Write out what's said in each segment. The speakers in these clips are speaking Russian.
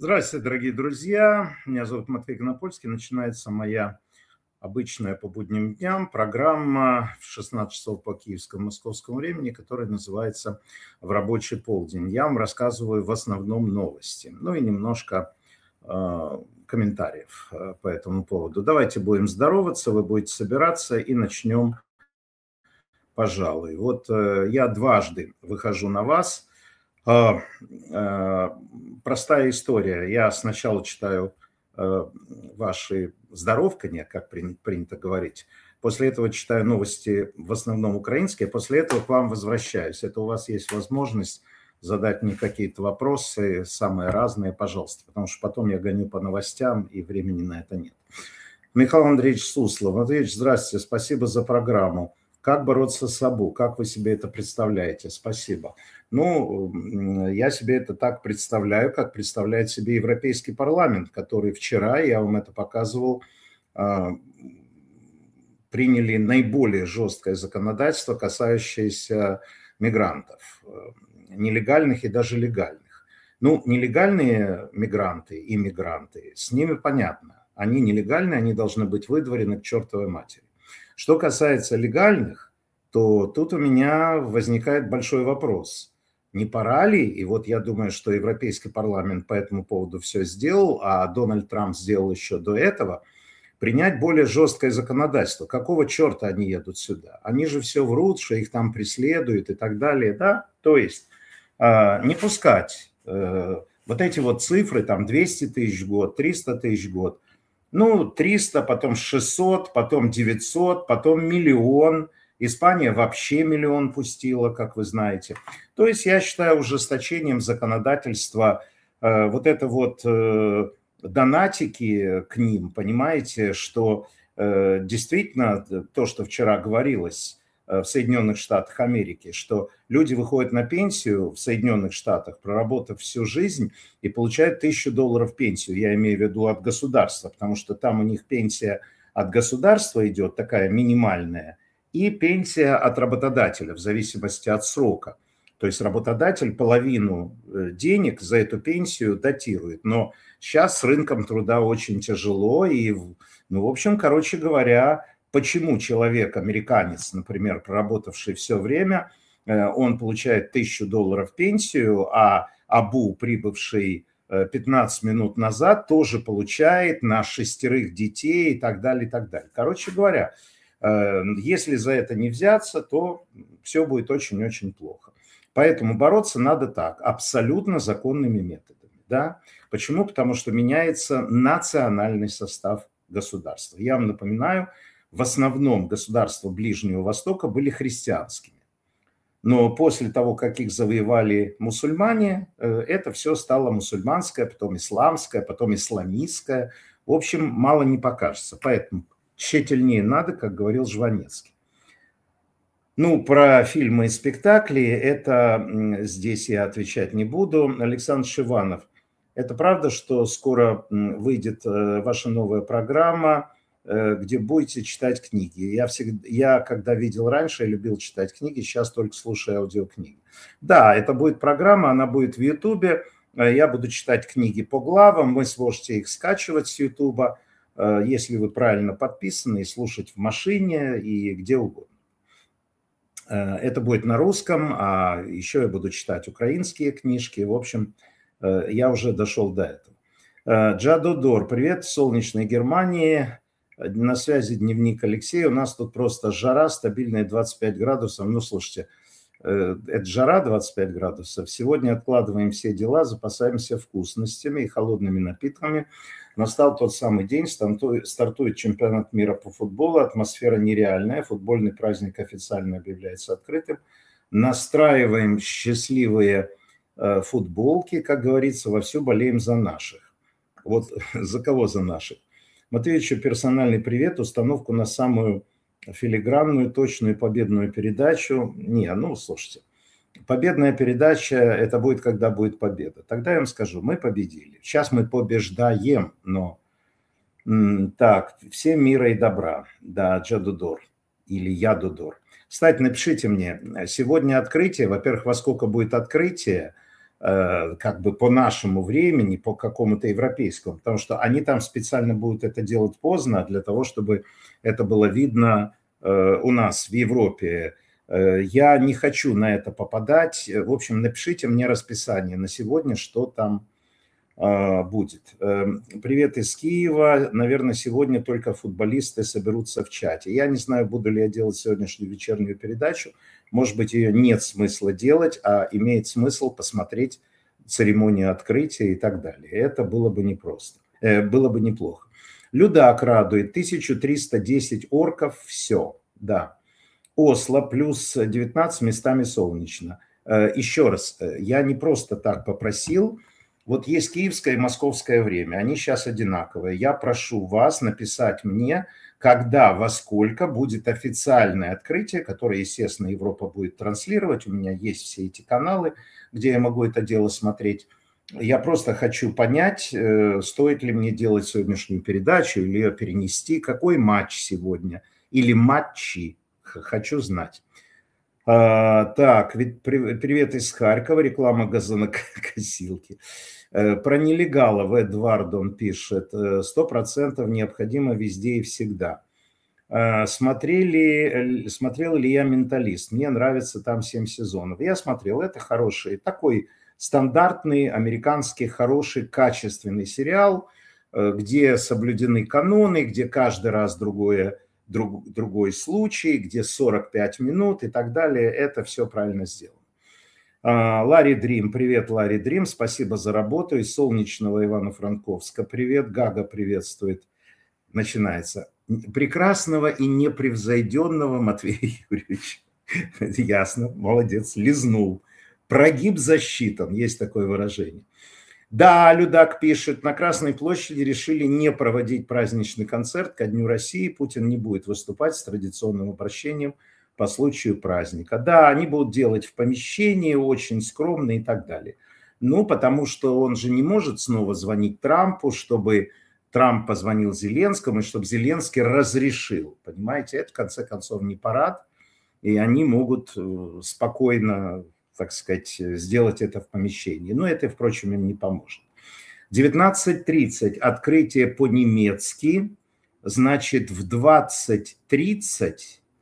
Здравствуйте, дорогие друзья. Меня зовут Матвей Конопольский. Начинается моя обычная по будним дням программа в 16 часов по киевскому московскому времени, которая называется «В рабочий полдень». Я вам рассказываю в основном новости, ну и немножко комментариев по этому поводу. Давайте будем здороваться, вы будете собираться и начнем, пожалуй. Вот я дважды выхожу на вас. Простая история. Я сначала читаю ваши здоровкания, как принято говорить. После этого читаю новости, в основном украинские. После этого к вам возвращаюсь. Это у вас есть возможность задать мне какие-то вопросы, самые разные, пожалуйста. Потому что потом я гоню по новостям, и времени на это нет. Михаил Андреевич Суслов. Андреевич, здравствуйте, спасибо за программу. Как бороться с САБУ? Как вы себе это представляете? Спасибо. Ну, я себе это так представляю, как представляет себе Европейский парламент, который вчера, я вам это показывал, приняли наиболее жесткое законодательство, касающееся мигрантов, нелегальных и даже легальных. Ну, нелегальные мигранты и мигранты, с ними понятно. Они нелегальные, они должны быть выдворены к чертовой матери. Что касается легальных, то тут у меня возникает большой вопрос. Не пора ли, и вот я думаю, что Европейский парламент по этому поводу все сделал, а Дональд Трамп сделал еще до этого, принять более жесткое законодательство. Какого черта они едут сюда? Они же все врут, что их там преследуют и так далее, да? То есть не пускать вот эти вот цифры, там 200 тысяч в год, 300 тысяч в год, ну, 300, потом 600, потом 900, потом миллион. Испания вообще миллион пустила, как вы знаете. То есть я считаю ужесточением законодательства вот это вот донатики к ним, понимаете, что действительно то, что вчера говорилось в Соединенных Штатах Америки, что люди выходят на пенсию в Соединенных Штатах, проработав всю жизнь, и получают $1000 пенсию. Я имею в виду от государства, потому что там у них пенсия от государства идет, такая минимальная, и пенсия от работодателя в зависимости от срока. То есть работодатель половину денег за эту пенсию датирует. Но сейчас с рынком труда очень тяжело. И, ну, в общем, короче говоря, почему человек, американец, например, проработавший все время, он получает $1000 пенсию, а Абу, прибывший 15 минут назад, тоже получает на 6 детей и так далее, и так далее. Короче говоря, если за это не взяться, то все будет очень-очень плохо. Поэтому бороться надо так, абсолютно законными методами. Да? Почему? Потому что меняется национальный состав государства. Я вам напоминаю, в основном государства Ближнего Востока были христианскими. Но после того, как их завоевали мусульмане, это все стало мусульманское, потом исламское, потом исламистское. В общем, мало не покажется. Поэтому тщательнее надо, как говорил Жванецкий. Ну, про фильмы и спектакли, это здесь я отвечать не буду. Александр Шиванов. Это правда, что скоро выйдет ваша новая программа, где будете читать книги? Я когда видел раньше, я любил читать книги, сейчас только слушаю аудиокниги. Да, это будет программа, она будет в Ютубе. Я буду читать книги по главам, вы сможете их скачивать с Ютуба, если вы правильно подписаны, и слушать в машине и где угодно. Это будет на русском, а еще я буду читать украинские книжки. В общем, я уже дошел до этого. Джадодор, привет, солнечной Германии. На связи дневник Алексея. У нас тут просто жара, стабильная 25 градусов. Ну, слушайте, это жара 25 градусов. Сегодня откладываем все дела, запасаемся вкусностями и холодными напитками. Настал тот самый день, стартует чемпионат мира по футболу, атмосфера нереальная, футбольный праздник официально объявляется открытым. Настраиваем счастливые футболки, как говорится, вовсю болеем за наших. Вот за кого за наших? Матвеевичу персональный привет, установку на самую филигранную, точную победную передачу. Не, ну, слушайте, победная передача, это будет, когда будет победа. Тогда я вам скажу, мы победили. Сейчас мы побеждаем, но... Так, всем мира и добра. Да, Джадудор или Ядудор. Кстати, напишите мне, сегодня открытие. Во-первых, во сколько будет открытие? как бы по нашему времени, по какому-то европейскому, потому что они там специально будут это делать поздно для того, чтобы это было видно у нас в Европе. Я не хочу на это попадать. В общем, напишите мне расписание на сегодня, что там будет. Привет из Киева. Наверное, сегодня только футболисты соберутся в чате. Я не знаю, буду ли я делать сегодняшнюю вечернюю передачу. Может быть, ее нет смысла делать, а имеет смысл посмотреть церемонию открытия и так далее. Это было бы непросто. Было бы неплохо. Людак радует. 1310 орков. Все. Да. Осло плюс 19, местами солнечно. Еще раз, я не просто так попросил. Вот есть киевское и московское время, они сейчас одинаковые. Я прошу вас написать мне, когда, во сколько будет официальное открытие, которое, естественно, Европа будет транслировать. У меня есть все эти каналы, где я могу это дело смотреть. Я просто хочу понять, стоит ли мне делать сегодняшнюю передачу или ее перенести, какой матч сегодня или матчи, хочу знать. Так, привет из Харькова, реклама газонокосилки. Про нелегалов Эдвардон пишет, 100% необходимо везде и всегда. Смотрел ли я «Менталист»? Мне нравится там 7 сезонов. Я смотрел, это хороший, такой стандартный, американский, хороший, качественный сериал, где соблюдены каноны, где каждый раз другой случай, где 45 минут и так далее. Это все правильно сделано. Ларри Дрим, привет, Ларри Дрим, спасибо за работу. Из солнечного Ивано-Франковска привет, Гага приветствует. Начинается. Прекрасного и непревзойденного Матвея Юрьевича. Ясно, молодец, лизнул. Прогиб засчитан, есть такое выражение. Да, Людак пишет, на Красной площади решили не проводить праздничный концерт ко Дню России. Путин не будет выступать с традиционным обращением по случаю праздника. Да, они будут делать в помещении, очень скромно и так далее. Ну, потому что он же не может снова звонить Трампу, чтобы Трамп позвонил Зеленскому, и чтобы Зеленский разрешил. Понимаете, это в конце концов не парад, и они могут спокойно, так сказать, сделать это в помещении. Но это, впрочем, им не поможет. 19:30 открытие по-немецки, значит, в 20:30,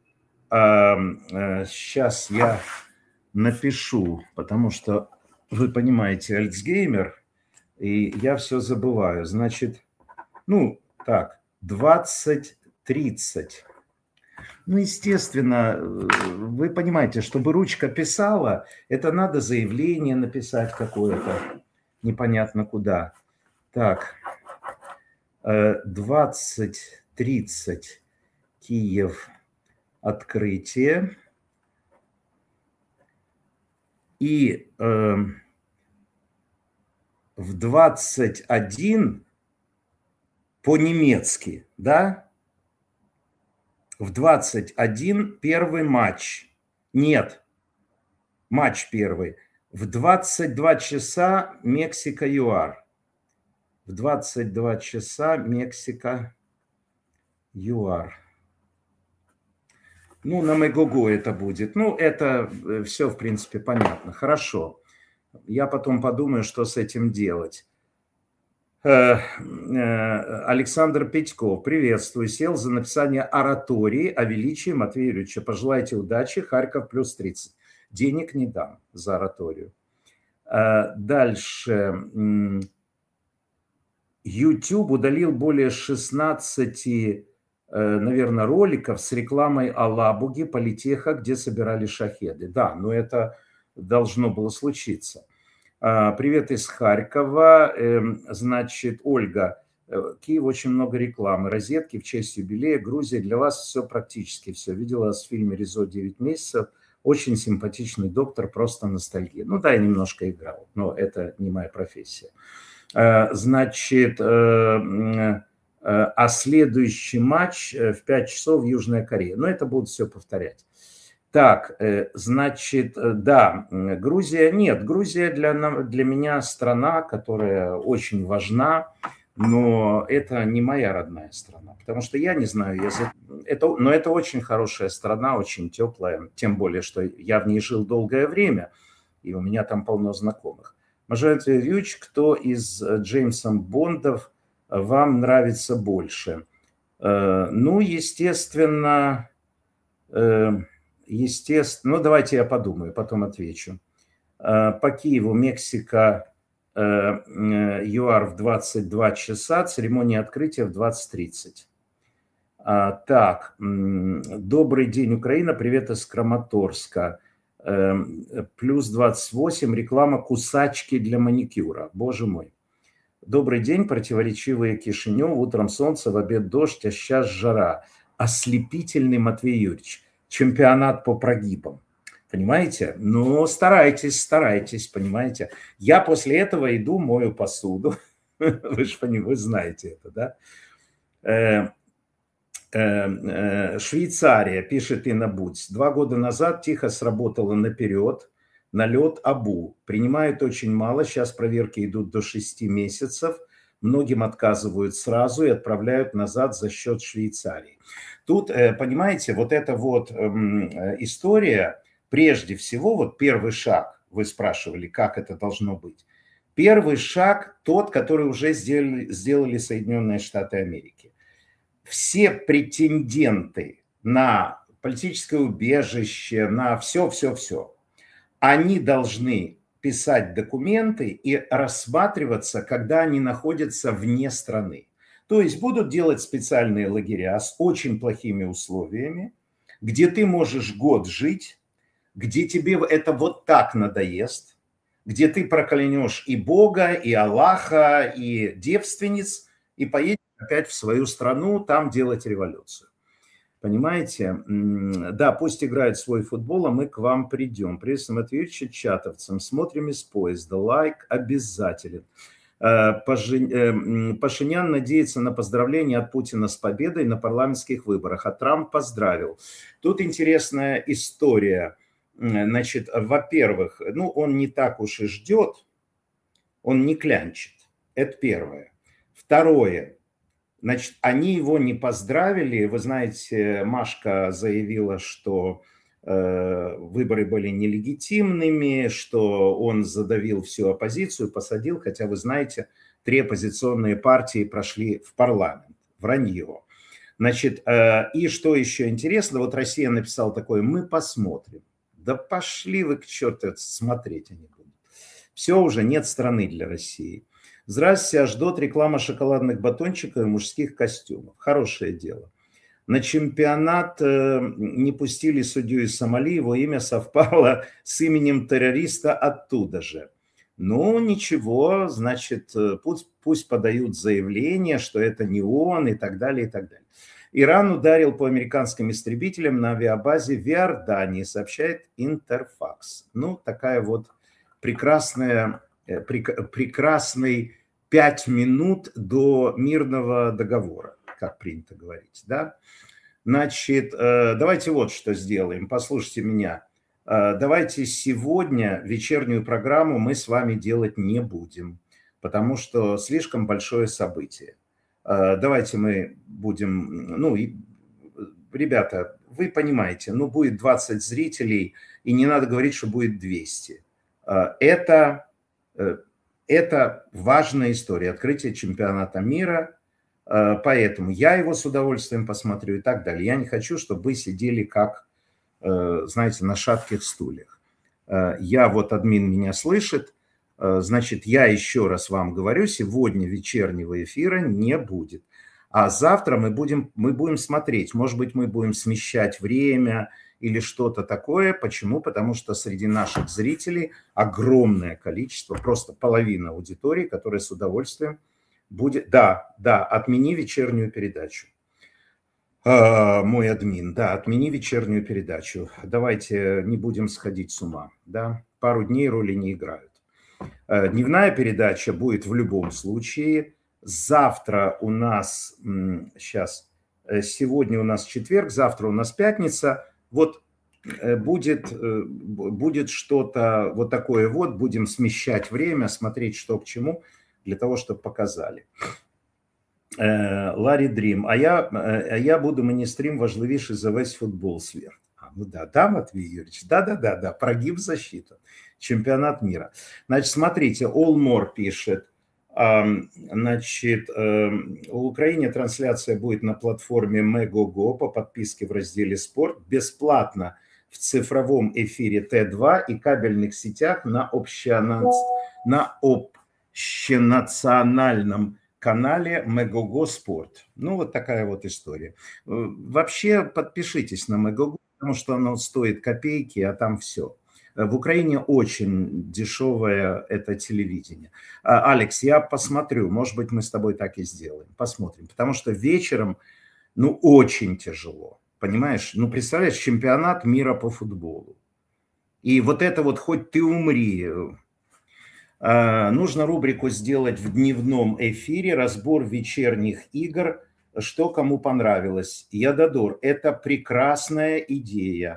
сейчас я напишу, потому что, вы понимаете, альцгеймер, и я все забываю. Значит, ну, так, 20:30. Ну, естественно, вы понимаете, чтобы ручка писала, это надо заявление написать какое-то, непонятно куда. Так, 20:30 Киев, открытие. И в 21 по-немецки, да? В 21 первый матч. Нет, матч первый. В 22 часа Мексика-ЮАР. В 22 часа Мексика-ЮАР. Ну, на Мегого это будет. Ну, это все, в принципе, понятно. Хорошо. Я потом подумаю, что с этим делать. Александр Петьков, приветствую. Сел за написание оратории о величии Матвея Юрьевича. Пожелайте удачи. Харьков плюс 30. Денег не дам за ораторию. Дальше. YouTube удалил более 16, наверное, роликов с рекламой Алабуги, Политеха, где собирали шахеды. Да, но это должно было случиться. Привет из Харькова. Значит, Ольга, Киев, очень много рекламы. Розетки в честь юбилея. Грузия, для вас все практически все. Видела вас в фильме «Ризо 9 месяцев». Очень симпатичный доктор, просто ностальгия. Ну да, я немножко играл, но это не моя профессия. Значит, а следующий матч в 5 часов Южная Корея. Но это будут все повторять. Так, значит, да, Грузия, нет, Грузия для меня страна, которая очень важна, но это не моя родная страна, потому что я не знаю язык, но это очень хорошая страна, очень теплая, тем более, что я в ней жил долгое время, и у меня там полно знакомых. Мажор Юрьевич, кто из Джеймсом Бондов вам нравится больше? Ну, естественно, ну, давайте я подумаю, потом отвечу. По Киеву, Мексика, ЮАР в 22 часа, церемония открытия в 20:30. Так, добрый день, Украина, привет из Краматорска. Плюс 28, реклама кусачки для маникюра, боже мой. Добрый день, противоречивые Кишинев, утром солнце, в обед дождь, а сейчас жара. Ослепительный Матвей Юрьевич, чемпионат по прогибам. Понимаете? Ну, старайтесь, понимаете. Я после этого иду, мою посуду. Вы же вы знаете это, да? Швейцария, пишет Инна Будь. 2 года назад тихо сработала наперед, налет АБУ. Принимают очень мало, сейчас проверки идут до 6 месяцев. Многим отказывают сразу и отправляют назад за счет Швейцарии. Тут, понимаете, вот эта вот история, прежде всего, вот первый шаг, вы спрашивали, как это должно быть. Первый шаг тот, который уже сделали Соединенные Штаты Америки. Все претенденты на политическое убежище, на все, они должны писать документы и рассматриваться, когда они находятся вне страны. То есть будут делать специальные лагеря с очень плохими условиями, где ты можешь год жить, где тебе это вот так надоест, где ты проклянешь и Бога, и Аллаха, и девственниц, и поедешь опять в свою страну, там делать революцию. Понимаете? Да, пусть играет свой футбол, а мы к вам придем. Приветствуем Матвеевича чатовцам. Смотрим из поезда. Лайк обязателен. Пашинян надеется на поздравления от Путина с победой на парламентских выборах, а Трамп поздравил. Тут интересная история. Значит, во-первых, ну, он не так уж и ждет, он не клянчит. Это первое. Второе. Значит, они его не поздравили. Вы знаете, Машка заявила, что выборы были нелегитимными, что он задавил всю оппозицию, посадил, хотя, вы знаете, 3 оппозиционные партии прошли в парламент. Вранье. Значит, и что еще интересно, вот Россия написала такое: мы посмотрим. Да пошли вы к черту, смотреть они будут. Все, уже нет страны для России. Здравствуйте, ждет реклама шоколадных батончиков и мужских костюмов. Хорошее дело. На чемпионат не пустили судью из Сомали, его имя совпало с именем террориста оттуда же. Ну, ничего, значит, пусть подают заявление, что это не он и так далее, и так далее. Иран ударил по американским истребителям на авиабазе в Иордании, сообщает Интерфакс. Ну, такая вот прекрасный 5 минут до мирного договора, как принято говорить, да? Значит, давайте вот что сделаем, послушайте меня. Давайте сегодня вечернюю программу мы с вами делать не будем, потому что слишком большое событие. Давайте мы будем, ну, ребята, вы понимаете, ну, будет 20 зрителей, и не надо говорить, что будет 200. Это важная история, открытие чемпионата мира, поэтому я его с удовольствием посмотрю и так далее. Я не хочу, чтобы вы сидели как, знаете, на шатких стульях. Я вот, админ меня слышит, значит, я еще раз вам говорю, сегодня вечернего эфира не будет. А завтра мы будем смотреть, может быть, мы будем смещать время или что-то такое. Почему? Потому что среди наших зрителей огромное количество, просто половина аудитории, которая с удовольствием будет... Да, отмени вечернюю передачу. Мой админ, да, отмени вечернюю передачу. Давайте не будем сходить с ума, да. Пару дней роли не играют. Дневная передача будет в любом случае. Завтра у нас, сегодня у нас четверг, завтра у нас пятница. Вот будет что-то вот такое вот, будем смещать время, смотреть, что к чему, для того, чтобы показали. Ларри Дрим. А я буду мені стрім важливіше за весь футбол світ. Ну да, да, Матвей Юрьевич, да, прогиб засчитан. Чемпионат мира. Значит, смотрите, Олмор пишет, значит, в Украине трансляция будет на платформе Megogo по подписке в разделе «Спорт» бесплатно в цифровом эфире Т2 и кабельных сетях на общенациональном канале Megogo Спорт. Ну, вот такая вот история. Вообще подпишитесь на Megogo, потому что оно стоит копейки, а там все. В Украине очень дешевое это телевидение. Алекс, я посмотрю, может быть, мы с тобой так и сделаем. Посмотрим, потому что вечером, ну, очень тяжело. Понимаешь? Ну, представляешь, чемпионат мира по футболу. И вот это вот хоть ты умри. Нужно рубрику сделать в дневном эфире, разбор вечерних игр, что кому понравилось. Ядадор, это прекрасная идея.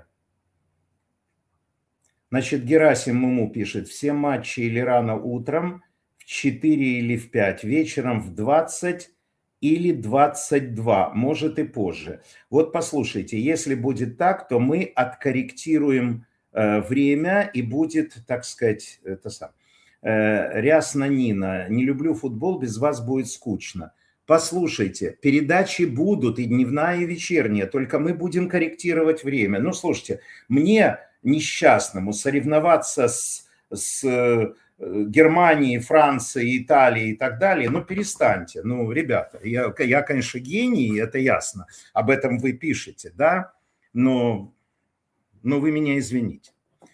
Значит, Герасим Муму пишет, все матчи или рано утром, в 4 или в 5, вечером в 20 или 22, может и позже. Вот послушайте, если будет так, то мы откорректируем время и будет, так сказать, это сам. Рясна Нина, не люблю футбол, без вас будет скучно. Послушайте, передачи будут и дневная, и вечерняя, только мы будем корректировать время. Ну, слушайте, мне несчастному соревноваться с Германией, Францией, Италией и так далее, ну, перестаньте. Ну, ребята, я, конечно, гений, это ясно, об этом вы пишете, да, но вы меня извините.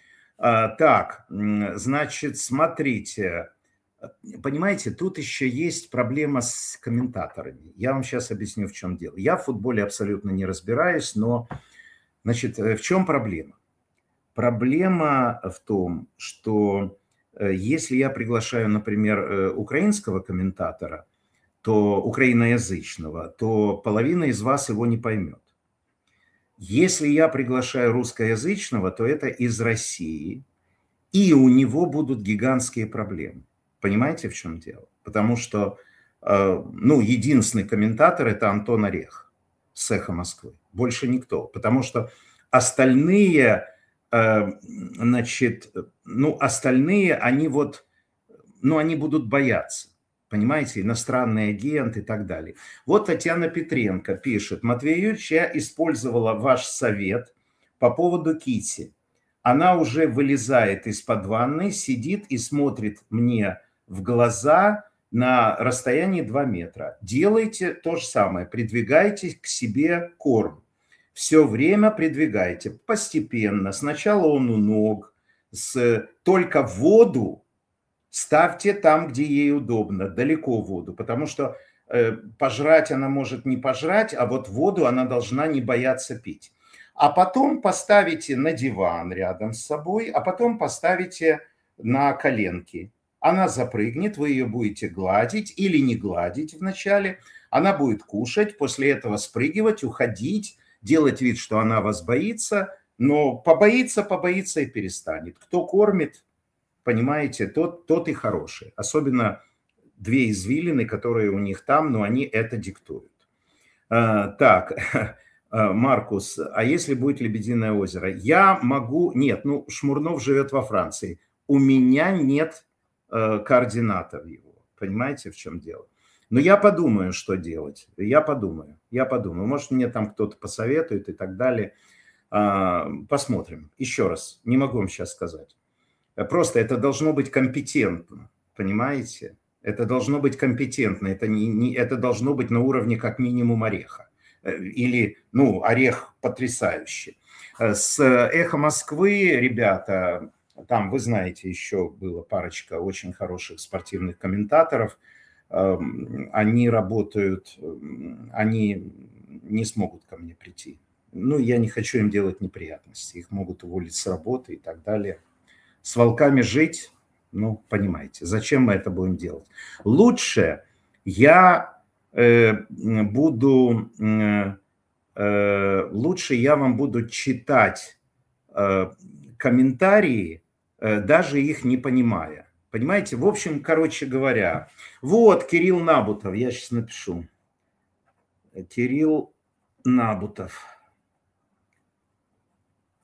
Так, значит, смотрите, понимаете, тут еще есть проблема с комментаторами. Я вам сейчас объясню, в чем дело. Я в футболе абсолютно не разбираюсь, но, значит, в чем проблема? Проблема в том, что если я приглашаю, например, украинского комментатора, то украиноязычного, то половина из вас его не поймет. Если я приглашаю русскоязычного, то это из России, и у него будут гигантские проблемы. Понимаете, в чем дело? Потому что, ну, единственный комментатор – это Антон Орех с «Эхо Москвы». Больше никто. Потому что остальные, значит, ну, остальные, они вот, ну, они будут бояться. Понимаете, иностранный агент и так далее. Вот Татьяна Петренко пишет. Матвей Юрьевич, я использовала ваш совет по поводу Кити. Она уже вылезает из-под ванны, сидит и смотрит мне в глаза на расстоянии 2 метра. Делайте то же самое, придвигайте к себе корм. Все время придвигайте, постепенно. Сначала он у ног, только воду ставьте там, где ей удобно, далеко воду, потому что пожрать она может не пожрать, а вот воду она должна не бояться пить. А потом поставите на диван рядом с собой, а потом поставите на коленки. Она запрыгнет, вы ее будете гладить или не гладить вначале. Она будет кушать, после этого спрыгивать, уходить, делать вид, что она вас боится, но побоится и перестанет. Кто кормит, понимаете, тот и хороший. Особенно 2 извилины, которые у них там, но они это диктуют. Так, Маркус, а если будет Лебединое озеро? Я могу... Нет, ну, Шмурнов живет во Франции. У меня нет координатов его. Понимаете, в чем дело? Но я подумаю, что делать. Я подумаю. Может, мне там кто-то посоветует и так далее. Посмотрим. Еще раз, не могу вам сейчас сказать. Просто это должно быть компетентно, понимаете? Это должно быть компетентно, это должно быть на уровне как минимум Ореха. Или, ну, Орех потрясающий. С «Эхо Москвы», ребята, там, вы знаете, еще была парочка очень хороших спортивных комментаторов. Они работают, они не смогут ко мне прийти. Ну, я не хочу им делать неприятности. Их могут уволить с работы и так далее. С волками жить, ну, понимаете, зачем мы это будем делать? Лучше я вам буду читать комментарии, даже их не понимая. Понимаете? В общем, короче говоря, вот Кирилл Набутов, я сейчас напишу. Кирилл Набутов.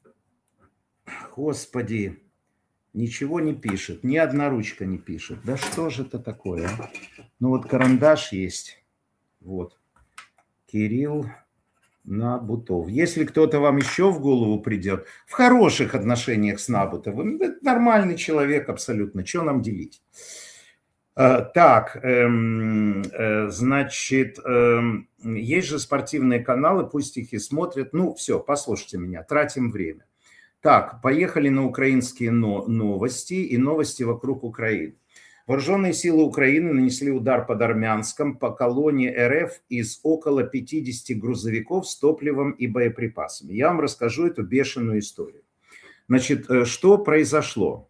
Господи, ничего не пишет, ни одна ручка не пишет. Да что же это такое, а? Ну вот карандаш есть. Вот. Кирилл Набутов. Если кто-то вам еще в голову придет, в хороших отношениях с Набутовым, это нормальный человек абсолютно, что нам делить? Так, значит, есть же спортивные каналы, пусть их и смотрят. Ну, все, послушайте меня, тратим время. Так, поехали на украинские новости и новости вокруг Украины. Вооруженные силы Украины нанесли удар под Армянском по колонне РФ из около 50 грузовиков с топливом и боеприпасами. Я вам расскажу эту бешеную историю. Значит, что произошло?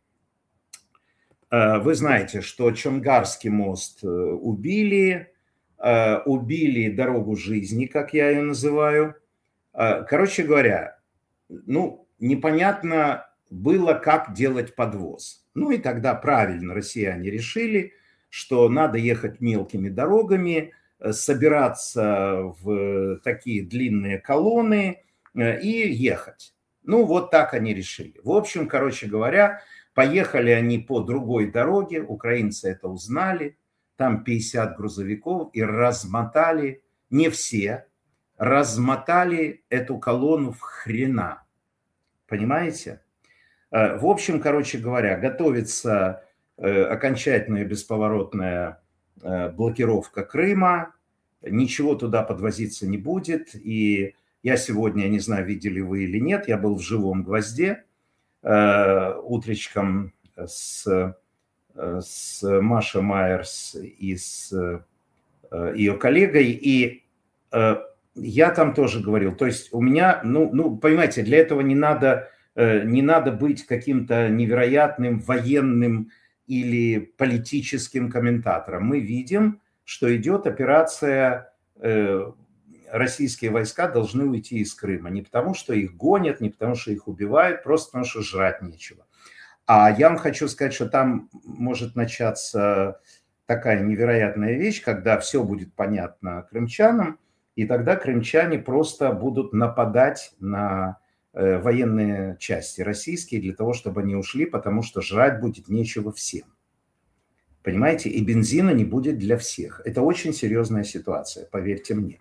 Вы знаете, что Чонгарский мост убили дорогу жизни, как я ее называю. Короче говоря, ну, непонятно было, как делать подвоз. Ну и тогда правильно россияне решили, что надо ехать мелкими дорогами, собираться в такие длинные колонны и ехать. Ну вот так они решили. В общем, короче говоря, поехали они по другой дороге, украинцы это узнали, там 50 грузовиков и размотали, не все, размотали эту колонну в хрена. Понимаете? В общем, короче говоря, готовится окончательная бесповоротная блокировка Крыма, ничего туда подвозиться не будет. И я сегодня, не знаю, видели вы или нет, я был в «Живом гвозде» утречком с Машей Майерс и с ее коллегой, и я там тоже говорил, то есть у меня, ну понимаете, для этого не надо быть каким-то невероятным военным или политическим комментатором. Мы видим, что идет операция, российские войска должны уйти из Крыма. Не потому, что их гонят, не потому, что их убивают, просто потому, что жрать нечего. А я вам хочу сказать, что там может начаться такая невероятная вещь, когда все будет понятно крымчанам, и тогда крымчане просто будут нападать на военные части российские для того, чтобы они ушли, потому что жрать будет нечего всем. Понимаете? И бензина не будет для всех. Это очень серьезная ситуация, поверьте мне.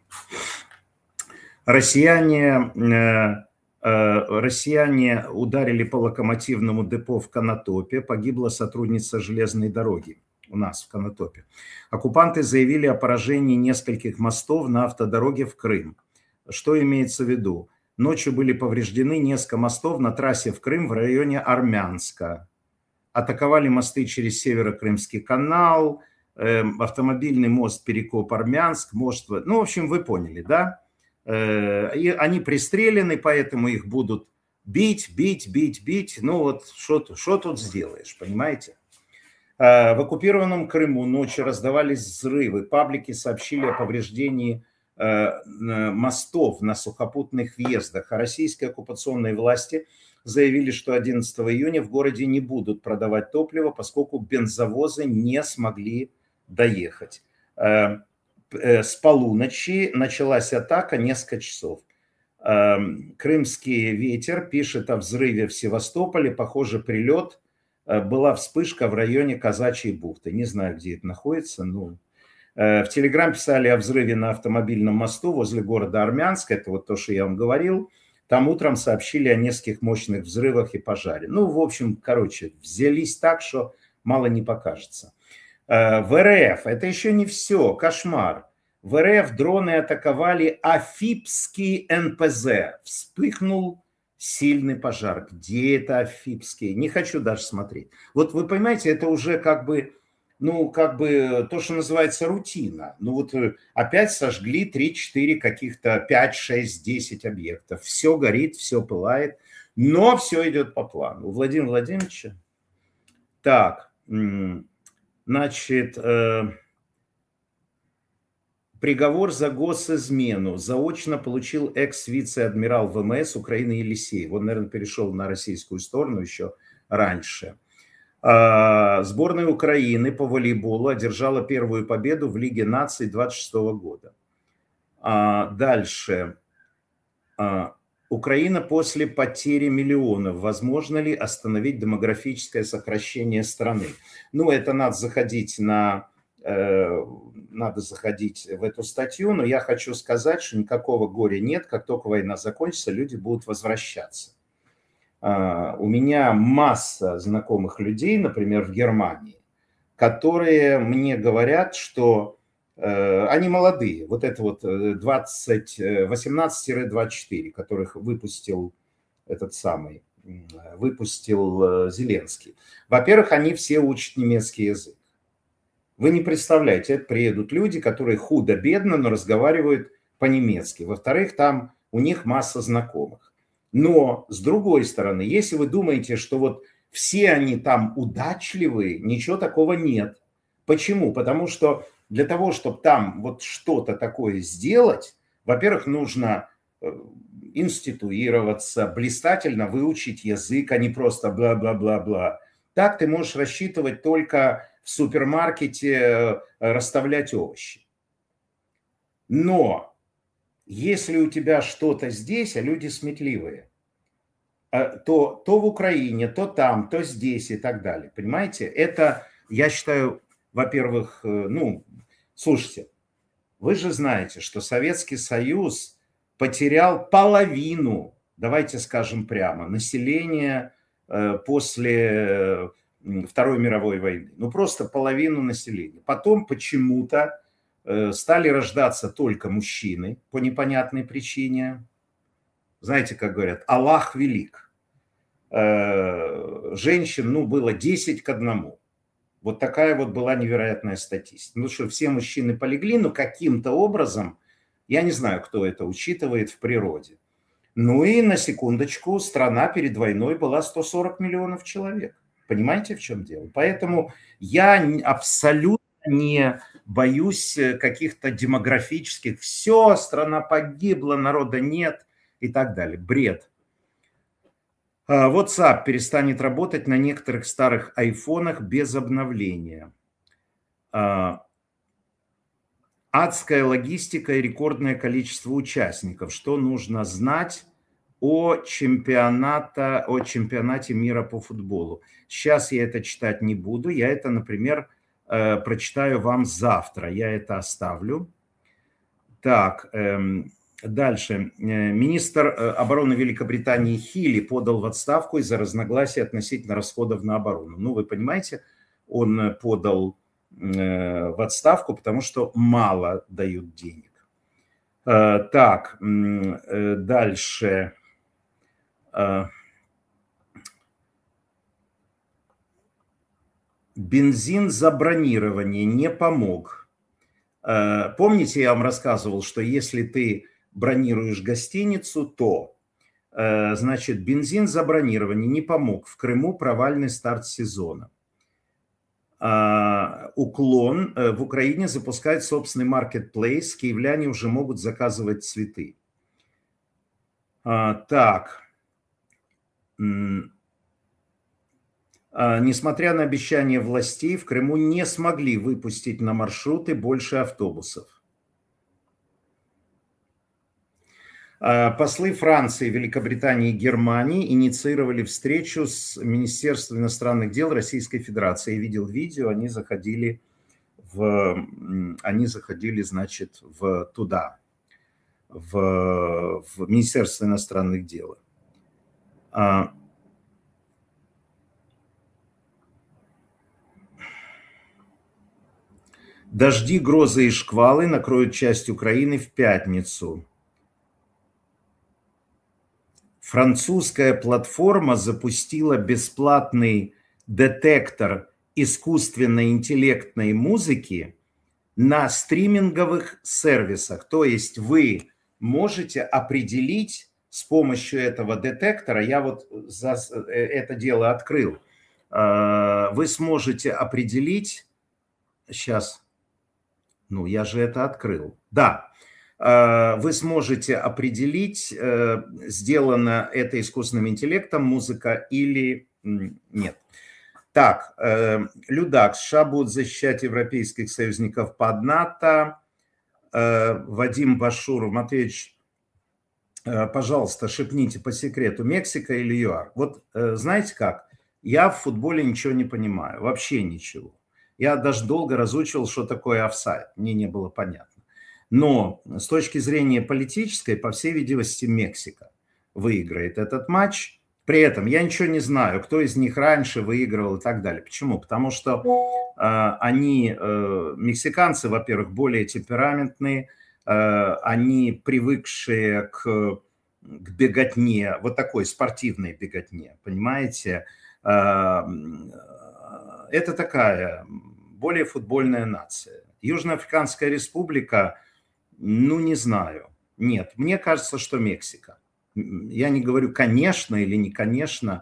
Россияне ударили по локомотивному депо в Конотопе. Погибла сотрудница железной дороги у нас в Конотопе. Оккупанты заявили о поражении нескольких мостов на автодороге в Крым. Что имеется в виду? Ночью были повреждены несколько мостов на трассе в Крым в районе Армянска. Атаковали мосты через Северо-Крымский канал, автомобильный мост Перекоп-Армянск, мост... Ну, в общем, вы поняли, да? И они пристрелены, поэтому их будут бить. Ну вот что тут сделаешь, понимаете? В оккупированном Крыму ночью раздавались взрывы. Паблики сообщили о повреждении мостов на сухопутных въездах. А российские оккупационные власти заявили, что 11 июня в городе не будут продавать топливо, поскольку бензовозы не смогли доехать. С полуночи началась атака несколько часов. Крымский ветер пишет о взрыве в Севастополе. Похоже, прилет. Была вспышка в районе Казачьей бухты. Не знаю, где это находится, но... В Телеграм писали о взрыве на автомобильном мосту возле города Армянск. Это вот то, что я вам говорил. Там утром сообщили о нескольких мощных взрывах и пожаре. Ну, в общем, короче, взялись так, что мало не покажется. В РФ, это еще не все, кошмар. В РФ дроны атаковали Афипский НПЗ. Вспыхнул сильный пожар. Где это Афипский? Не хочу даже смотреть. Вот вы понимаете, это уже как бы то, что называется рутина. Ну вот опять сожгли 3-4 каких-то 5, 6, 10 объектов. Все горит, все пылает, но все идет по плану. У Владимира Владимировича. Так, значит, приговор за госизмену заочно получил экс-вице-адмирал ВМС Украины Елисеев. Он, наверное, перешел на российскую сторону еще раньше. Сборная Украины по волейболу одержала первую победу в Лиге наций 26 года. Дальше. Украина после потери миллионов. Возможно ли остановить демографическое сокращение страны? Ну, это надо заходить в эту статью, но я хочу сказать, что никакого горя нет. Как только война закончится, люди будут возвращаться. У меня масса знакомых людей, например, в Германии, которые мне говорят, что они молодые, вот это вот 18-24, которых выпустил Зеленский. Во-первых, они все учат немецкий язык. Вы не представляете, это приедут люди, которые худо-бедно, но разговаривают по-немецки. Во-вторых, там у них масса знакомых. Но, с другой стороны, если вы думаете, что вот все они там удачливые, ничего такого нет. Почему? Потому что для того, чтобы там вот что-то такое сделать, во-первых, нужно институироваться, блистательно выучить язык, а не просто бла-бла-бла-бла. Так ты можешь рассчитывать только в супермаркете расставлять овощи. Но если у тебя что-то здесь, а люди сметливые, то в Украине, то там, то здесь и так далее. Понимаете? Это, я считаю, во-первых, слушайте, вы же знаете, что Советский Союз потерял половину, давайте скажем прямо, населения после Второй мировой войны. Ну, просто половину населения. Потом почему-то стали рождаться только мужчины по непонятной причине. Знаете, как говорят, Аллах велик. Женщин, было 10 к 1. Вот такая вот была невероятная статистика. Ну что, все мужчины полегли, но каким-то образом, я не знаю, кто это учитывает в природе. Ну и на секундочку, страна перед войной была 140 миллионов человек. Понимаете, в чем дело? Поэтому я абсолютно не боюсь каких-то демографических, все, страна погибла, народа нет и так далее. Бред. WhatsApp перестанет работать на некоторых старых айфонах без обновления. Адская логистика и рекордное количество участников. Что нужно знать о чемпионате мира по футболу? Сейчас я это читать не буду. Я это, например, прочитаю вам завтра. Я это оставлю. Так, дальше. Министр обороны Великобритании Хилли подал в отставку из-за разногласий относительно расходов на оборону. Ну, вы понимаете, он подал в отставку, потому что мало дают денег. Так, дальше. Бензин за бронирование не помог. Помните, я вам рассказывал, что если ты бронируешь гостиницу, то, значит, бензин за бронирование не помог. В Крыму провальный старт сезона. Уклон в Украине запускает собственный маркетплейс. Киевляне уже могут заказывать цветы. Так. Несмотря на обещания властей, в Крыму не смогли выпустить на маршруты больше автобусов. Послы Франции, Великобритании и Германии инициировали встречу с Министерством иностранных дел Российской Федерации. Я видел видео, они заходили, значит, туда, в Министерство иностранных дел. Дожди, грозы и шквалы накроют часть Украины в пятницу. Французская платформа запустила бесплатный детектор искусственной интеллектной музыки на стриминговых сервисах. То есть вы можете определить с помощью этого детектора, я вот это дело открыл, вы сможете определить, сейчас, я же это открыл, да. Вы сможете определить, сделана это искусственным интеллектом музыка или нет. Так, Людак, США будут защищать европейских союзников под НАТО. Вадим Башуров, Матвеевич, Пожалуйста, шепните по секрету, Мексика или ЮАР? Вот знаете как, я в футболе ничего не понимаю, вообще ничего. Я даже долго разучивал, что такое офсайд, мне не было понятно. Но с точки зрения политической, по всей видимости, Мексика выиграет этот матч. При этом я ничего не знаю, кто из них раньше выигрывал и так далее. Почему? Потому что мексиканцы, во-первых, более темпераментные, они привыкшие к беготне, вот такой спортивной беготне, понимаете? Это такая более футбольная нация. Южноафриканская республика, ну, не знаю. Нет, мне кажется, что Мексика. Я не говорю, конечно или не конечно,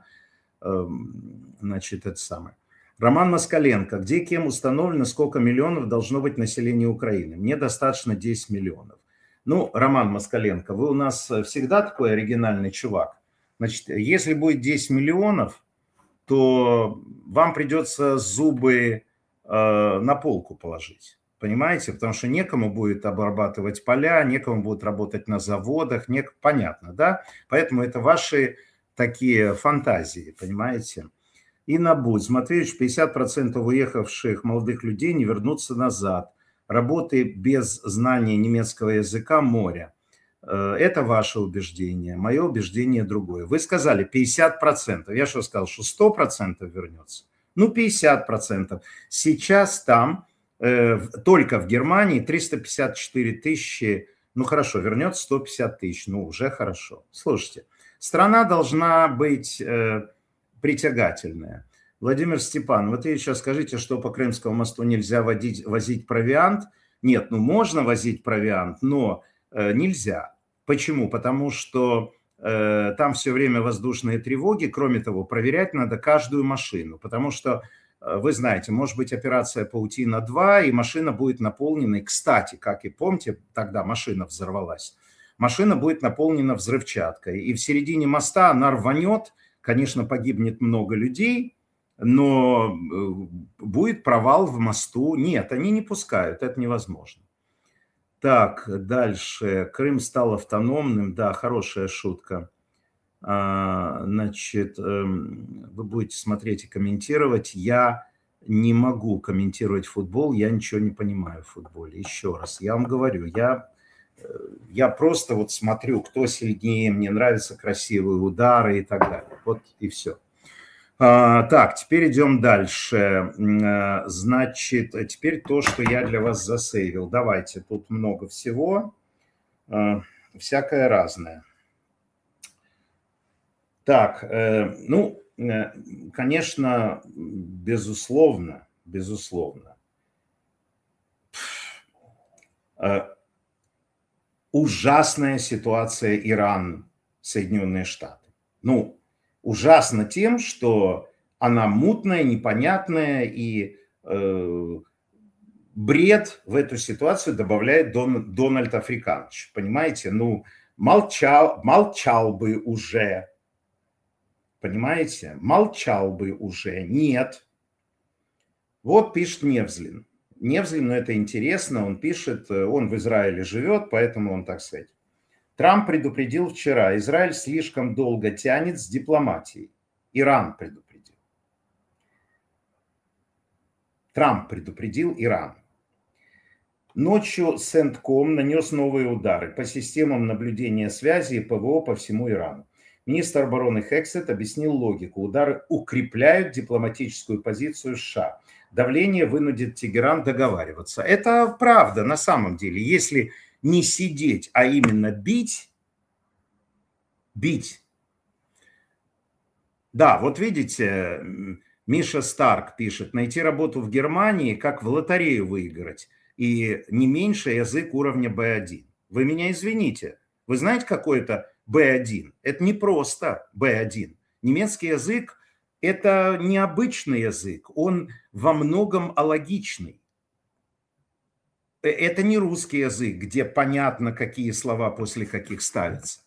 значит, это самое. Роман Москаленко. Где кем установлено, сколько миллионов должно быть населения Украины? Мне достаточно 10 миллионов. Ну, Роман Москаленко, вы у нас всегда такой оригинальный чувак. Значит, если будет 10 миллионов, то вам придется зубы на полку положить. Понимаете? Потому что некому будет обрабатывать поля, некому будет работать на заводах, понятно, да? Поэтому это ваши такие фантазии, понимаете? И Набудь, Матвеевич, 50% уехавших молодых людей не вернутся назад. Работы без знания немецкого языка море. Это ваше убеждение. Мое убеждение другое. Вы сказали 50%. Я что сказал, что 100% вернется? Ну, 50%. Сейчас там, только в Германии 354 тысячи, ну хорошо, вернется 150 тысяч, ну уже хорошо. Слушайте, страна должна быть притягательная. Владимир Степан, вот вы сейчас скажите, что по Крымскому мосту нельзя возить провиант. Нет, ну можно возить провиант, но нельзя. Почему? Потому что там все время воздушные тревоги. Кроме того, проверять надо каждую машину, потому что, вы знаете, может быть операция «Паутина-2», и машина будет наполнена. И, кстати, как и помните, тогда машина взорвалась. Машина будет наполнена взрывчаткой, и в середине моста она рванет. Конечно, погибнет много людей, но будет провал в мосту. Нет, они не пускают, это невозможно. Так, дальше. Крым стал автономным. Да, хорошая шутка. Значит, вы будете смотреть и комментировать. Я не могу комментировать футбол, я ничего не понимаю в футболе. Еще раз, я вам говорю, я просто вот смотрю, кто сильнее, мне нравятся красивые удары и так далее. Вот и все. Так, теперь идем дальше. Значит, теперь то, что я для вас засейвил. Давайте, тут много всего, всякое разное. Так, ну, конечно, безусловно, ужасная ситуация Иран, Соединенные Штаты. Ну, ужасно тем, что она мутная, непонятная, и бред в эту ситуацию добавляет Дональд Африканович. Понимаете? Ну, молчал бы уже. Понимаете? Молчал бы уже. Нет. Вот пишет Невзлин. Невзлину это интересно. Он пишет, он в Израиле живет, поэтому он, так сказать. Трамп предупредил вчера, Израиль слишком долго тянет с дипломатией. Иран предупредил. Трамп предупредил Иран. Ночью Центком нанес новые удары по системам наблюдения связи и ПВО по всему Ирану. Министр обороны Хексет объяснил логику. Удары укрепляют дипломатическую позицию США. Давление вынудит Тегеран договариваться. Это правда на самом деле. Если не сидеть, а именно бить. Да, вот видите, Миша Старк пишет, найти работу в Германии, как в лотерею выиграть, и не меньше язык уровня B1. Вы меня извините, вы знаете, какой это B1? Это не просто B1. Немецкий язык – это необычный язык, он во многом алогичный. Это не русский язык, где понятно, какие слова после каких ставятся.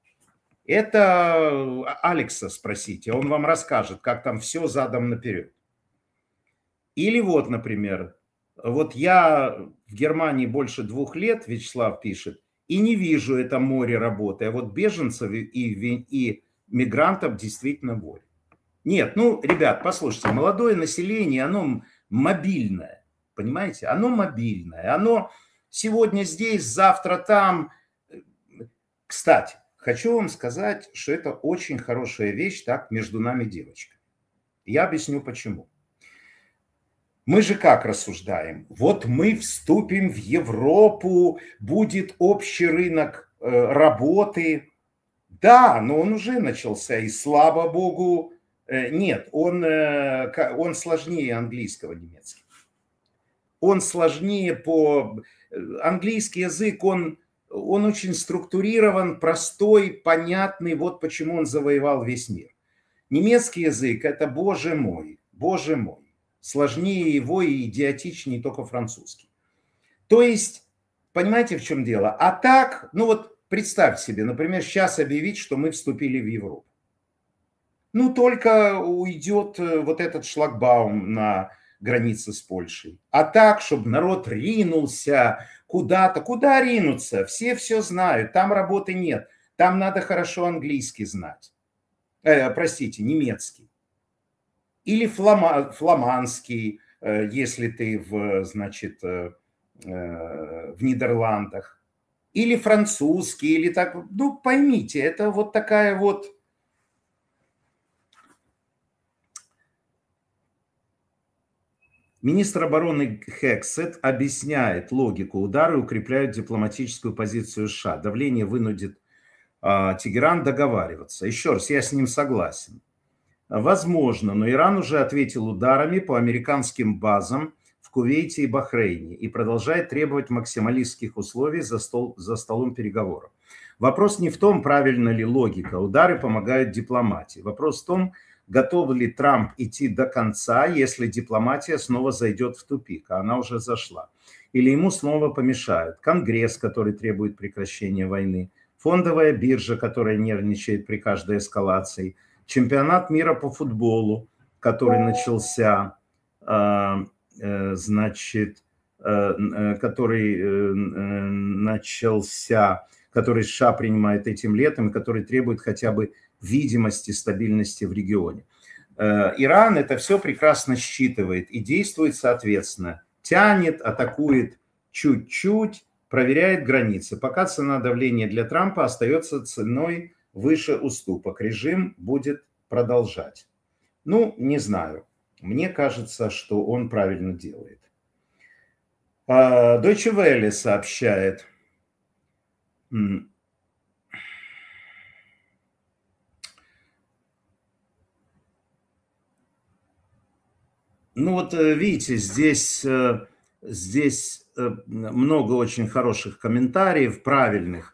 Это Алекса спросите, он вам расскажет, как там все задом наперед. Или вот, например, вот я в Германии больше 2 лет, Вячеслав пишет, и не вижу это море работы. А вот беженцев и мигрантов действительно море. Нет, ну, ребят, послушайте, молодое население, оно мобильное, понимаете? Оно мобильное, оно сегодня здесь, завтра там. Кстати, хочу вам сказать, что это очень хорошая вещь, так, между нами девочками. Я объясню почему. Мы же как рассуждаем? Вот мы вступим в Европу, будет общий рынок работы. Да, но он уже начался, и слава богу, нет, он сложнее английского, немецкий. Он сложнее по... Английский язык, он очень структурирован, простой, понятный, вот почему он завоевал весь мир. Немецкий язык – это, боже мой, сложнее его и идиотичнее только французский. То есть, понимаете, в чем дело? А так, ну вот представьте себе, например, сейчас объявить, что мы вступили в Европу. Ну, только уйдет вот этот шлагбаум на границе с Польшей. А так, чтобы народ ринулся куда-то. Куда ринуться? Все знают, там работы нет. Там надо хорошо английский знать. Простите, немецкий. Или фламандский, если ты значит, в Нидерландах. Или французский, или так. Ну, поймите, это вот такая вот... Министр обороны Хексет объясняет логику. Удары укрепляют дипломатическую позицию США. Давление вынудит Тегеран договариваться. Еще раз, я с ним согласен. Возможно, но Иран уже ответил ударами по американским базам в Кувейте и Бахрейне и продолжает требовать максималистских условий за столом переговоров. Вопрос не в том, правильна ли логика. Удары помогают дипломатии. Вопрос в том, готов ли Трамп идти до конца, если дипломатия снова зайдет в тупик, а она уже зашла. Или ему снова помешают. Конгресс, который требует прекращения войны, фондовая биржа, которая нервничает при каждой эскалации, чемпионат мира по футболу, который начался, который США принимает этим летом, и который требует хотя бы видимости стабильности в регионе. Иран это все прекрасно считывает и действует соответственно. Тянет, атакует чуть-чуть, проверяет границы. Пока цена давления для Трампа остается ценой выше уступок. Режим будет продолжать. Ну, не знаю. Мне кажется, что он правильно делает. Deutsche Welle сообщает. Ну вот видите, здесь много очень хороших комментариев, правильных.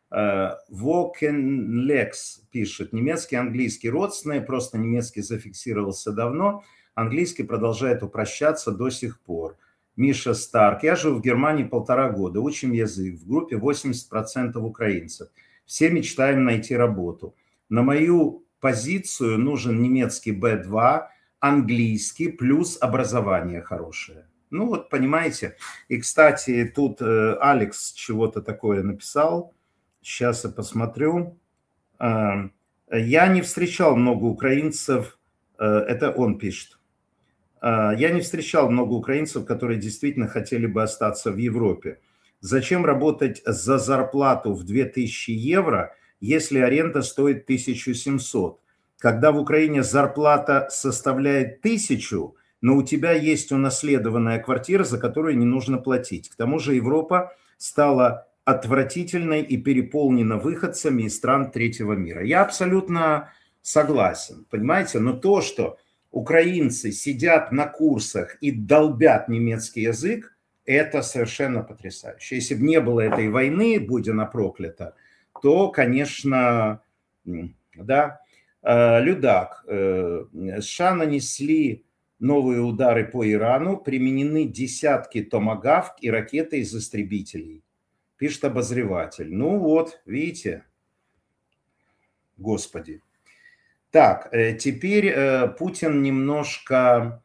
Вокенлекс пишет, немецкий, английский родственные, просто немецкий зафиксировался давно, английский продолжает упрощаться до сих пор. Миша Старк, я живу в Германии 1,5 года, учим язык, в группе 80% украинцев. Все мечтаем найти работу. На мою позицию нужен немецкий B2, английский плюс образование хорошее. Ну вот, понимаете. И, кстати, тут Алекс чего-то такое написал. Сейчас я посмотрю. Я не встречал много украинцев, это он пишет. Я не встречал много украинцев, которые действительно хотели бы остаться в Европе. Зачем работать за зарплату в 2000 евро, если аренда стоит 1700? Когда в Украине зарплата составляет 1000, но у тебя есть унаследованная квартира, за которую не нужно платить. К тому же Европа стала отвратительной и переполнена выходцами из стран третьего мира. Я абсолютно согласен, понимаете? Но то, что украинцы сидят на курсах и долбят немецкий язык, это совершенно потрясающе. Если бы не было этой войны, будь она проклята, то, конечно, да. Людак, США нанесли новые удары по Ирану, применены десятки томагавк и ракеты из истребителей, пишет обозреватель. Ну вот, видите, господи. Так, теперь Путин немножко,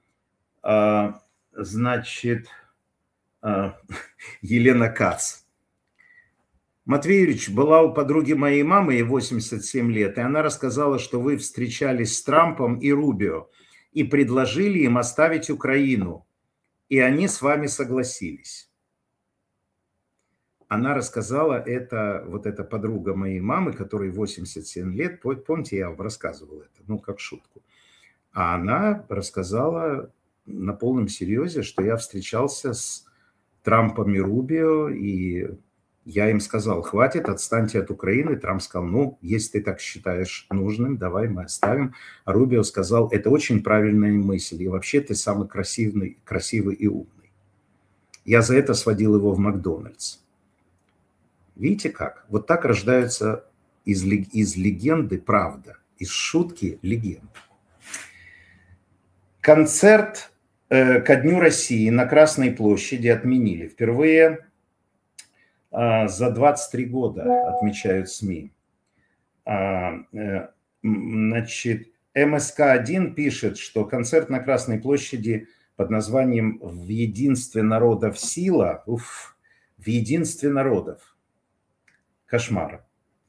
значит, Елена Кац. Матвей Юрьевич, была у подруги моей мамы, ей 87 лет, и она рассказала, что вы встречались с Трампом и Рубио и предложили им оставить Украину, и они с вами согласились. Она рассказала это, вот эта подруга моей мамы, которой 87 лет, помните, я вам рассказывал это, ну, как шутку. А она рассказала на полном серьезе, что я встречался с Трампом и Рубио, и я им сказал: хватит, отстаньте от Украины. Трамп сказал: ну, если ты так считаешь нужным, давай мы оставим. А Рубио сказал: это очень правильная мысль, и вообще ты самый красивый и умный. Я за это сводил его в Макдональдс. Видите как? Вот так рождаются из легенды правда, из шутки легенда. Концерт ко Дню России на Красной площади отменили. Впервые за 23 года, отмечают СМИ. Значит, МСК-1 пишет, что концерт на Красной площади под названием «В единстве народов сила», в единстве народов, кошмар,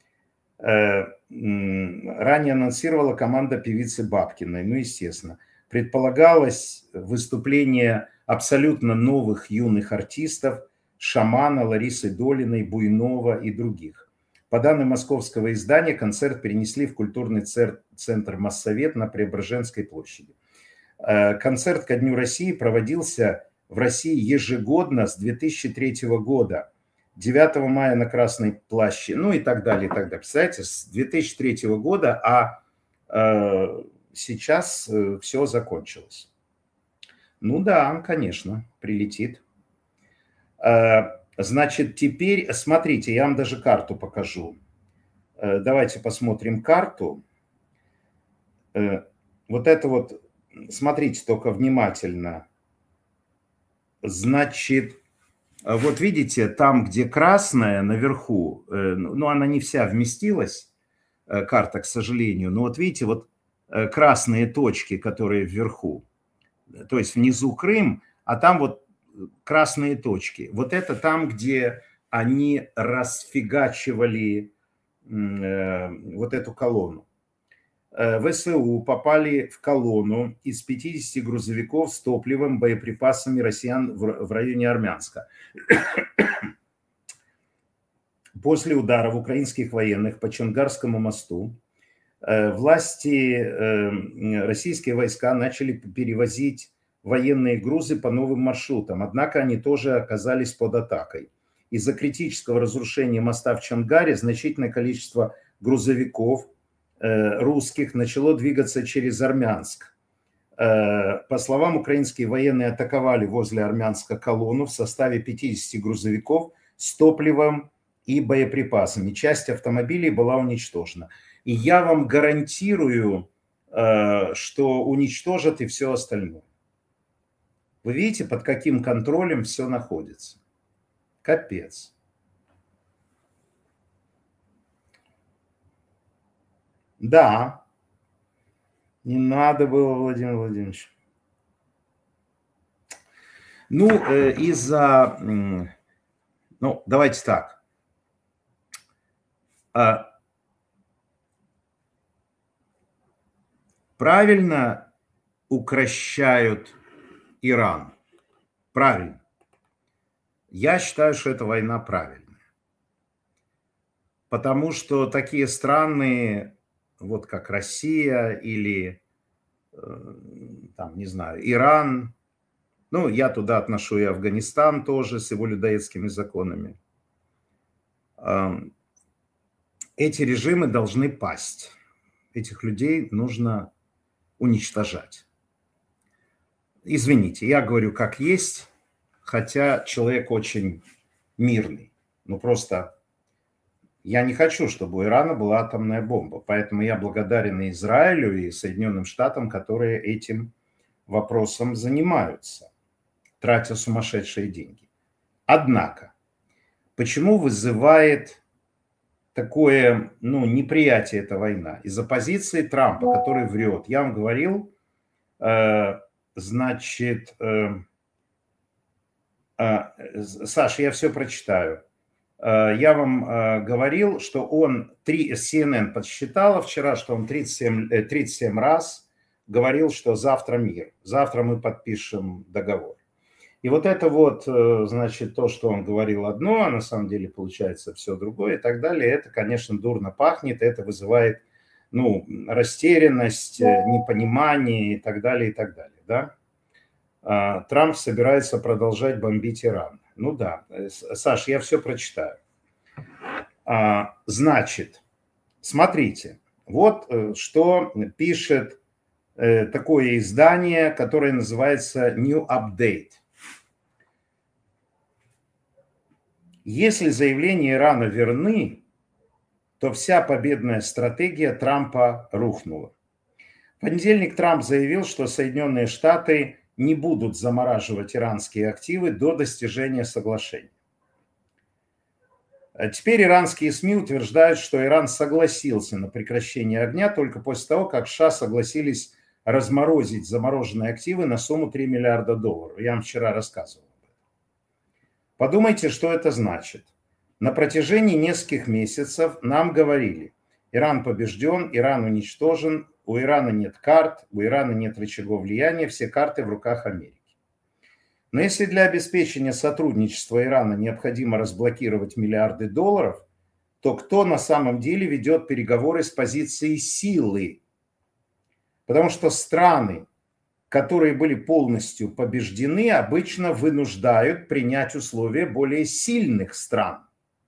ранее анонсировала команда певицы Бабкиной, ну, естественно. Предполагалось выступление абсолютно новых юных артистов: Шамана, Ларисы Долиной, Буйнова и других. По данным московского издания, концерт перенесли в культурный центр Моссовет на Преображенской площади. Концерт ко Дню России проводился в России ежегодно с 2003 года. 9 мая на Красной площади, ну и так далее, и так далее. Представляете, с 2003 года, а сейчас все закончилось. Ну да, конечно, прилетит. Значит, теперь, смотрите, я вам даже карту покажу. Давайте посмотрим карту. Вот это вот, смотрите только внимательно. Значит, вот видите, там, где красная наверху, ну, она не вся вместилась, карта, к сожалению, но вот видите, вот красные точки, которые вверху, то есть внизу Крым, а там вот красные точки. Вот это там, где они расфигачивали вот эту колонну. ВСУ попали в колонну из 50 грузовиков с топливом, боеприпасами россиян в районе Армянска. После ударов украинских военных по Чонгарскому мосту российские войска начали перевозить военные грузы по новым маршрутам, однако они тоже оказались под атакой. Из-за критического разрушения моста в Чонгаре значительное количество грузовиков русских начало двигаться через Армянск. По словам, украинские военные атаковали возле Армянска колонну в составе 50 грузовиков с топливом и боеприпасами. Часть автомобилей была уничтожена. И я вам гарантирую, что уничтожат и все остальное. Вы видите, под каким контролем все находится? Капец. Да, не надо было, Владимир Владимирович. Ну, ну, давайте так. Правильно укрощают Иран. Правильно. Я считаю, что эта война правильная. Потому что такие страны, вот как Россия или, там, не знаю, Иран, ну, я туда отношу и Афганистан тоже с его людоедскими законами. Эти режимы должны пасть. Этих людей нужно уничтожать. Извините, я говорю как есть, хотя человек очень мирный. Ну, просто я не хочу, чтобы у Ирана была атомная бомба. Поэтому я благодарен и Израилю, и Соединенным Штатам, которые этим вопросом занимаются, тратя сумасшедшие деньги. Однако, почему вызывает такое, ну, неприятие эта война? Из-за позиции Трампа, который врет. Я вам говорил, значит, Саша, я все прочитаю. Я вам говорил, что он, CNN подсчитала вчера, что он 37 раз говорил, что завтра мир, завтра мы подпишем договор. И вот это вот, значит, то, что он говорил одно, а на самом деле получается все другое и так далее, это, конечно, дурно пахнет, это вызывает, ну, растерянность, непонимание и так далее, да? Трамп собирается продолжать бомбить Иран. Ну да, Саш, я все прочитаю. Значит, смотрите, вот что пишет такое издание, которое называется New Update. Если заявления Ирана верны, то вся победная стратегия Трампа рухнула. В понедельник Трамп заявил, что Соединенные Штаты не будут замораживать иранские активы до достижения соглашения. Теперь иранские СМИ утверждают, что Иран согласился на прекращение огня только после того, как США согласились разморозить замороженные активы на сумму $3 миллиарда. Я вам вчера рассказывал. Подумайте, что это значит. На протяжении нескольких месяцев нам говорили, Иран побежден, Иран уничтожен, у Ирана нет карт, у Ирана нет рычагов влияния, все карты в руках Америки. Но если для обеспечения сотрудничества Ирана необходимо разблокировать миллиарды долларов, то кто на самом деле ведет переговоры с позиции силы? Потому что страны, которые были полностью побеждены, обычно вынуждают принять условия более сильных стран.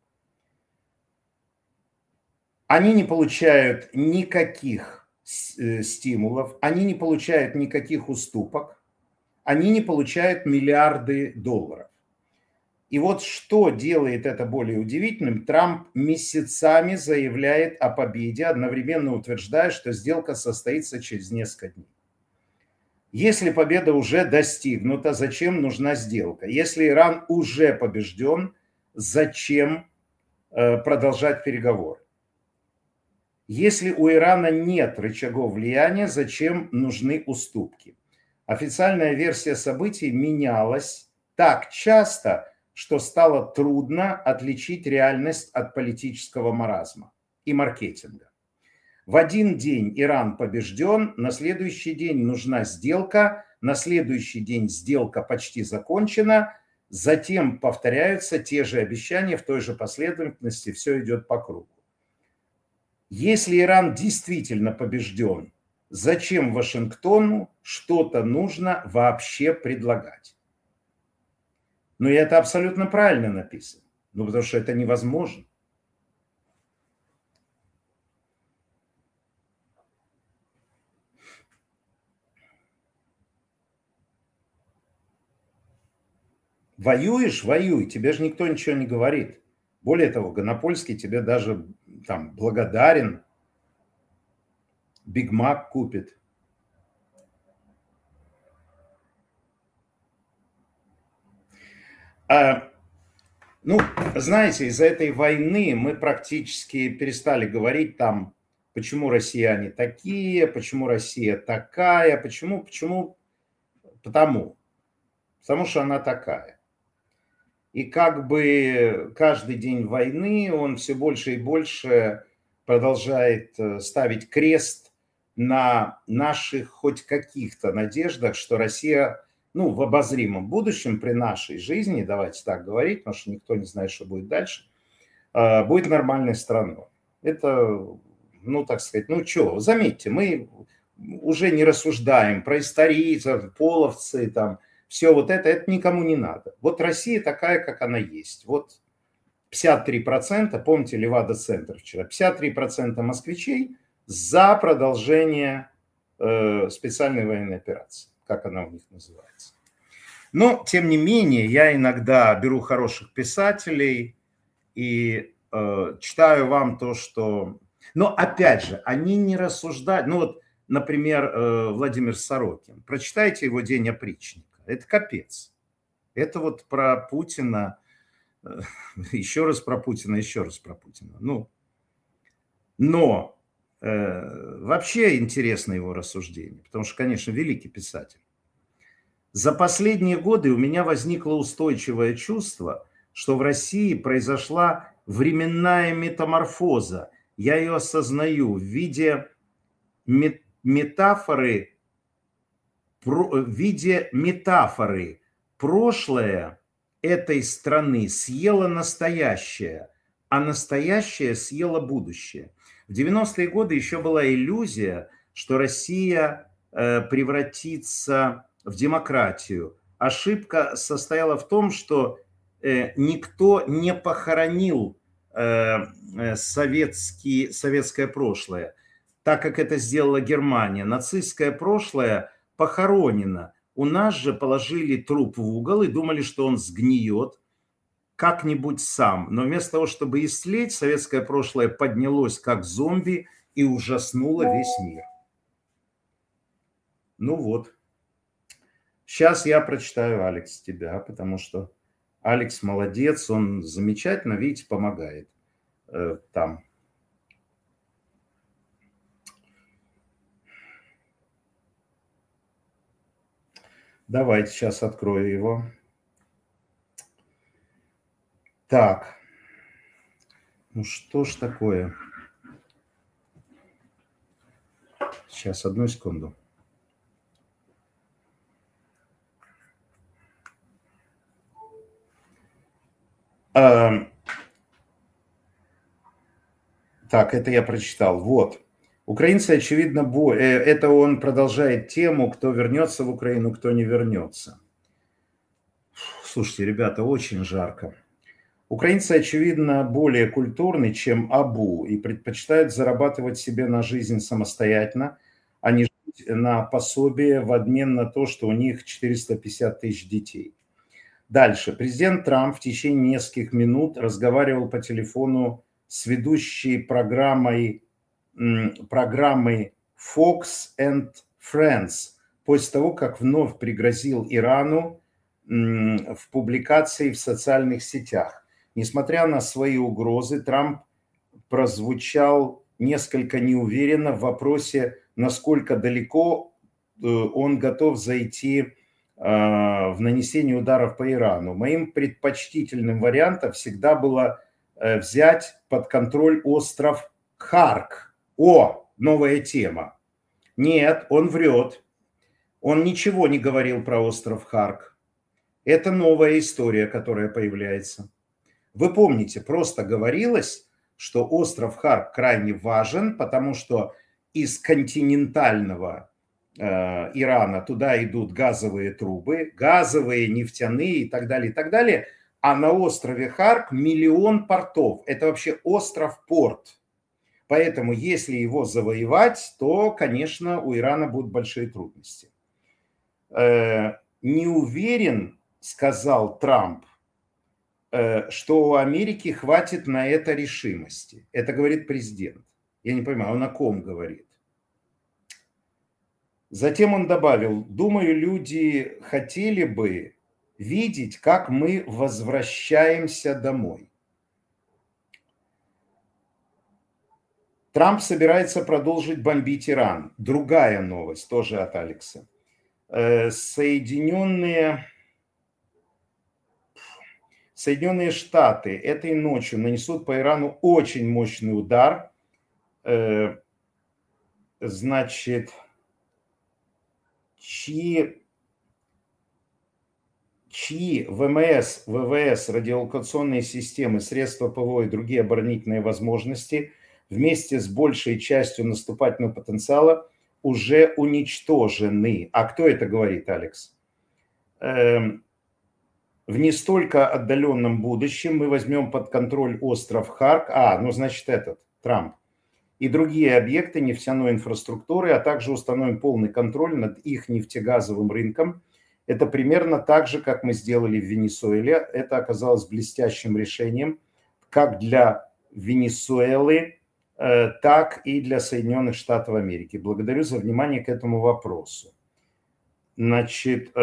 Они не получают никаких стимулов, они не получают никаких уступок, они не получают миллиарды долларов. И вот что делает это более удивительным, Трамп месяцами заявляет о победе, одновременно утверждая, что сделка состоится через несколько дней. Если победа уже достигнута, зачем нужна сделка? Если Иран уже побежден, зачем продолжать переговоры? Если у Ирана нет рычагов влияния, зачем нужны уступки? Официальная версия событий менялась так часто, что стало трудно отличить реальность от политического маразма и маркетинга. В один день Иран побежден, на следующий день нужна сделка, на следующий день сделка почти закончена, затем повторяются те же обещания в той же последовательности, все идет по кругу. Если Иран действительно побежден, зачем Вашингтону что-то нужно вообще предлагать? Ну и это абсолютно правильно написано, ну потому что это невозможно. Воюешь, воюй, тебе же никто ничего не говорит. Более того, Гонопольский тебе даже там благодарен, Биг Мак купит. Ну, знаете, из-за этой войны мы практически перестали говорить там, почему россияне такие, почему Россия такая, почему, потому что она такая. И как бы каждый день войны он все больше и больше продолжает ставить крест на наших хоть каких-то надеждах, что Россия, ну, в обозримом будущем при нашей жизни, давайте так говорить, потому что никто не знает, что будет дальше, будет нормальной страной. Это, ну, так сказать, ну, что, заметьте, мы уже не рассуждаем про историйцев, половцы, там, все вот это никому не надо. Вот Россия такая, как она есть. Вот 53%, помните Левада-центр вчера, 53% москвичей за продолжение специальной военной операции, как она у них называется. Но, тем не менее, я иногда беру хороших писателей и читаю вам то, что... Но, опять же, они не рассуждают. Ну, вот, например, Владимир Сорокин. Прочитайте его «День опричника». Это капец. Это вот про Путина, еще раз про Путина, еще раз про Путина. Ну, но вообще интересно его рассуждение, потому что, конечно, великий писатель. За последние годы у меня возникло устойчивое чувство, что в России произошла временная метаморфоза. Я ее осознаю в виде метафоры, прошлое этой страны съело настоящее, а настоящее съело будущее. В 90-е годы еще была иллюзия, что Россия превратится в демократию. Ошибка состояла в том, что никто не похоронил советское прошлое, так как это сделала Германия. Нацистское прошлое похоронено. У нас же положили труп в угол и думали, что он сгниет как-нибудь сам. Но вместо того, чтобы истлеть, советское прошлое поднялось как зомби и ужаснуло весь мир. Ну вот. Сейчас я прочитаю, Алекс, тебя, потому что Алекс молодец, он замечательно, видите, помогает там. Давайте сейчас открою его. Так. Ну что ж такое? Сейчас, одну секунду. Так, это я прочитал. Вот. Украинцы, очевидно, это он продолжает тему, кто вернется в Украину, кто не вернется. Слушайте, ребята, очень жарко. Украинцы, очевидно, более культурны, чем Абу, и предпочитают зарабатывать себе на жизнь самостоятельно, а не жить на пособие в обмен на то, что у них 450 тысяч детей. Дальше. Президент Трамп в течение нескольких минут разговаривал по телефону с ведущей программы Fox and Friends после того, как вновь пригрозил Ирану в публикации в социальных сетях. Несмотря на свои угрозы, Трамп прозвучал несколько неуверенно в вопросе, насколько далеко он готов зайти в нанесении ударов по Ирану. Моим предпочтительным вариантом всегда было взять под контроль остров Харк. О, новая тема. Нет, он врет. Он ничего не говорил про остров Харк. Это новая история, которая появляется. Вы помните, просто говорилось, что остров Харк крайне важен, потому что из континентального Ирана туда идут газовые трубы, газовые, нефтяные и так далее, а на острове Харк 1 миллион портов. Это вообще остров-порт. Поэтому, если его завоевать, то, конечно, у Ирана будут большие трудности. Не уверен, сказал Трамп, что у Америки хватит на это решимости. Это говорит президент. Я не понимаю, он о ком говорит? Затем он добавил, думаю, люди хотели бы видеть, как мы возвращаемся домой. Трамп собирается продолжить бомбить Иран. Другая новость, тоже от Алекса. Соединенные Штаты этой ночью нанесут по Ирану очень мощный удар. Значит, чьи ВМС, ВВС, радиолокационные системы, средства ПВО и другие оборонительные возможности вместе с большей частью наступательного потенциала уже уничтожены. А кто это говорит, Алекс? В не столько отдаленном будущем мы возьмем под контроль остров Харк, значит этот, Трамп, и другие объекты нефтяной инфраструктуры, а также установим полный контроль над их нефтегазовым рынком. Это примерно так же, как мы сделали в Венесуэле. Это оказалось блестящим решением как для Венесуэлы, так и для Соединенных Штатов Америки. Благодарю за внимание к этому вопросу. Значит,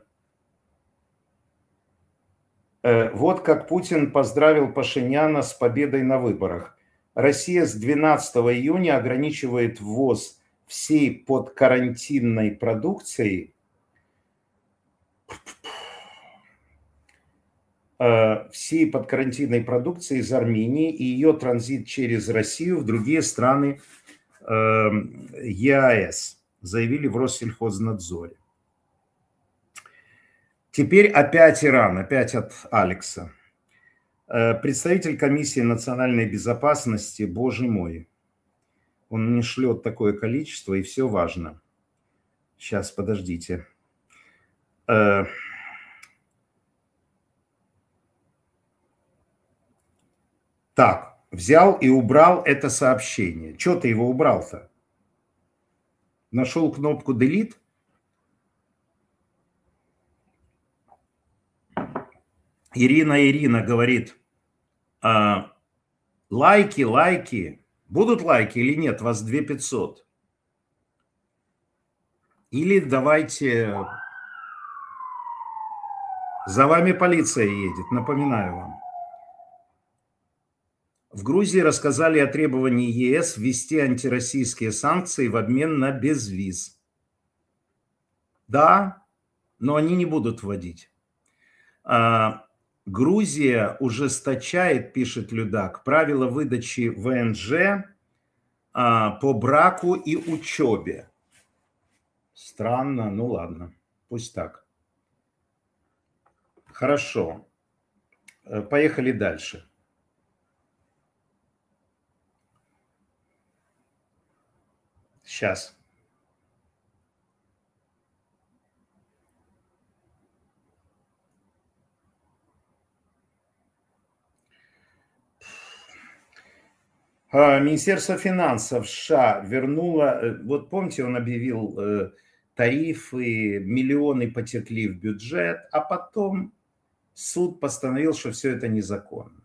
вот как Путин поздравил Пашиняна с победой на выборах. Россия с 12 июня ограничивает ввоз всей подкарантинной продукции. всей подкарантинной продукции из Армении и ее транзит через Россию в другие страны ЕАЭС, заявили в Россельхознадзоре. Теперь опять Иран, опять от Алекса. Представитель комиссии национальной безопасности, боже мой, он мне шлет такое количество, и все важно. Сейчас, подождите. Так, взял и убрал это сообщение. Чего ты его убрал-то? Нашел кнопку Delete? Ирина говорит, лайки. Будут лайки или нет? Вас 2500. Или давайте... За вами полиция едет, напоминаю вам. В Грузии рассказали о требовании ЕС ввести антироссийские санкции в обмен на безвиз. Да, но они не будут вводить. Грузия ужесточает, пишет Людак, правила выдачи ВНЖ по браку и учебе. Странно, ну ладно, пусть так. Хорошо, поехали дальше. Сейчас. Министерство финансов США вернуло, вот помните, он объявил тарифы, миллионы потекли в бюджет, а потом суд постановил, что все это незаконно.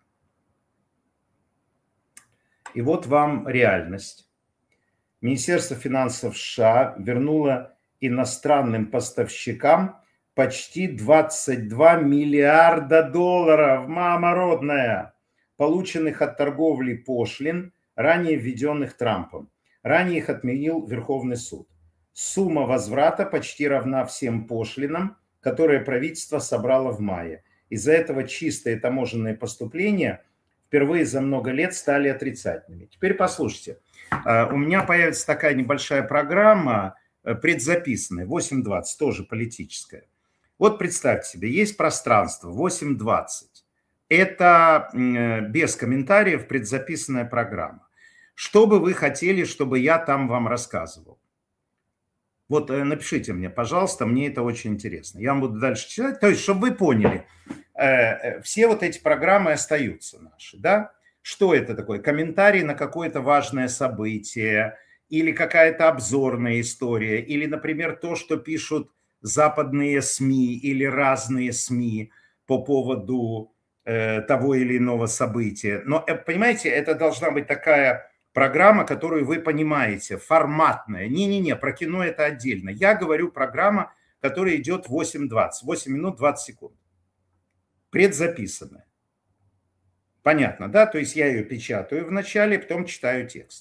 И вот вам реальность. Министерство финансов США вернуло иностранным поставщикам почти 22 миллиарда долларов, мама родная, полученных от торговли пошлин, ранее введенных Трампом. Ранее их отменил Верховный суд. Сумма возврата почти равна всем пошлинам, которые правительство собрало в мае. Из-за этого чистые таможенные поступления впервые за много лет стали отрицательными. Теперь послушайте. У меня появится такая небольшая программа, предзаписанная, 8.20, тоже политическая. Вот представьте себе, есть пространство 8.20. Это без комментариев предзаписанная программа. Что бы вы хотели, чтобы я там вам рассказывал? Вот напишите мне, пожалуйста, мне это очень интересно. Я вам буду дальше читать. То есть, чтобы вы поняли, все вот эти программы остаются наши, да? Что это такое? Комментарий на какое-то важное событие, или какая-то обзорная история, или, например, то, что пишут западные СМИ или разные СМИ по поводу того или иного события. Но, понимаете, это должна быть такая программа, которую вы понимаете, форматная. Не-не-не, про кино это отдельно. Я говорю программа, которая идет 8.20, 8 минут 20 секунд. Предзаписанная. Понятно, да? То есть я ее печатаю в начале, потом читаю текст.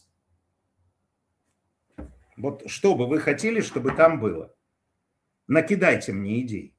Вот что бы вы хотели, чтобы там было? Накидайте мне идей.